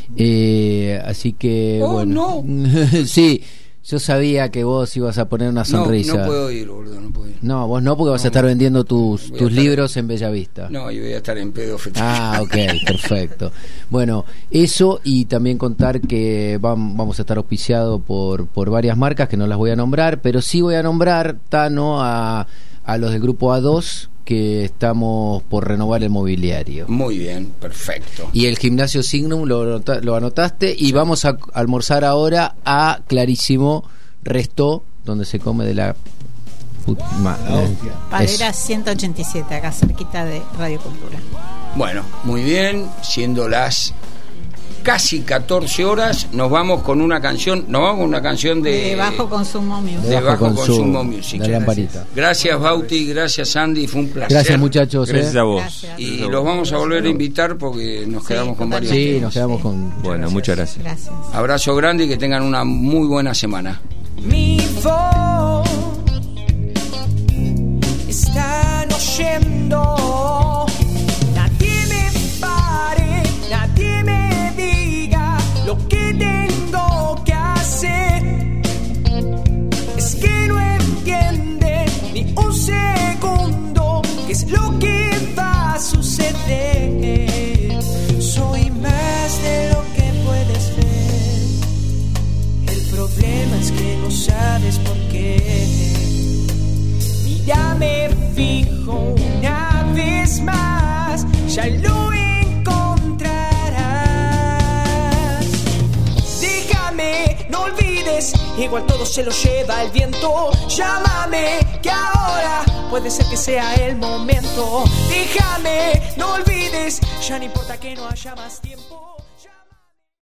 Eh, así que oh, bueno, no. Sí, yo sabía que vos ibas a poner una sonrisa. No, no puedo ir, boludo, no puedo ir. No, vos no, porque vas no, a estar no. vendiendo tus, tus estar libros en Bellavista. No, yo voy a estar en pedo festival. Ah, ok, perfecto. Bueno, eso, y también contar que vam, vamos a estar auspiciados por, por varias marcas que no las voy a nombrar, pero sí voy a nombrar, Tano, a, a los del grupo A dos, que estamos por renovar el mobiliario. Muy bien, perfecto. Y el gimnasio Signum lo, lo anotaste, y vamos a almorzar ahora a Clarísimo Resto, donde se come de la put- ma- eh, Padera ciento ochenta y siete, acá cerquita de Radio Cultura. Bueno, muy bien, siendo las casi catorce horas, nos vamos con una canción, nos vamos con una canción de, de bajo consumo music. De bajo, bajo consumo, consumo music. De lamparita. Gracias, Bauti, gracias, Andy, fue un placer. Gracias, muchachos. Gracias eh. a vos. Gracias. Y los vamos a volver a invitar porque nos Sí, quedamos con varios. Sí, temas. nos quedamos con. Bueno, muchas gracias. Gracias. Abrazo grande y que tengan una muy buena semana. Mi voz están oyendo. Nadie me pare, nadie me diga lo que tengo que hacer. Es que no entienden ni un segundo qué es lo que va a suceder. Soy más de lo que puedes ver. El problema es que no sabes por qué. Mírame fijo una vez más, ya lo encontrarás. Déjame, no olvides, igual todo se lo lleva el viento. Llámame, que ahora puede ser que sea el momento. Déjame, no olvides, ya no importa que no haya más tiempo.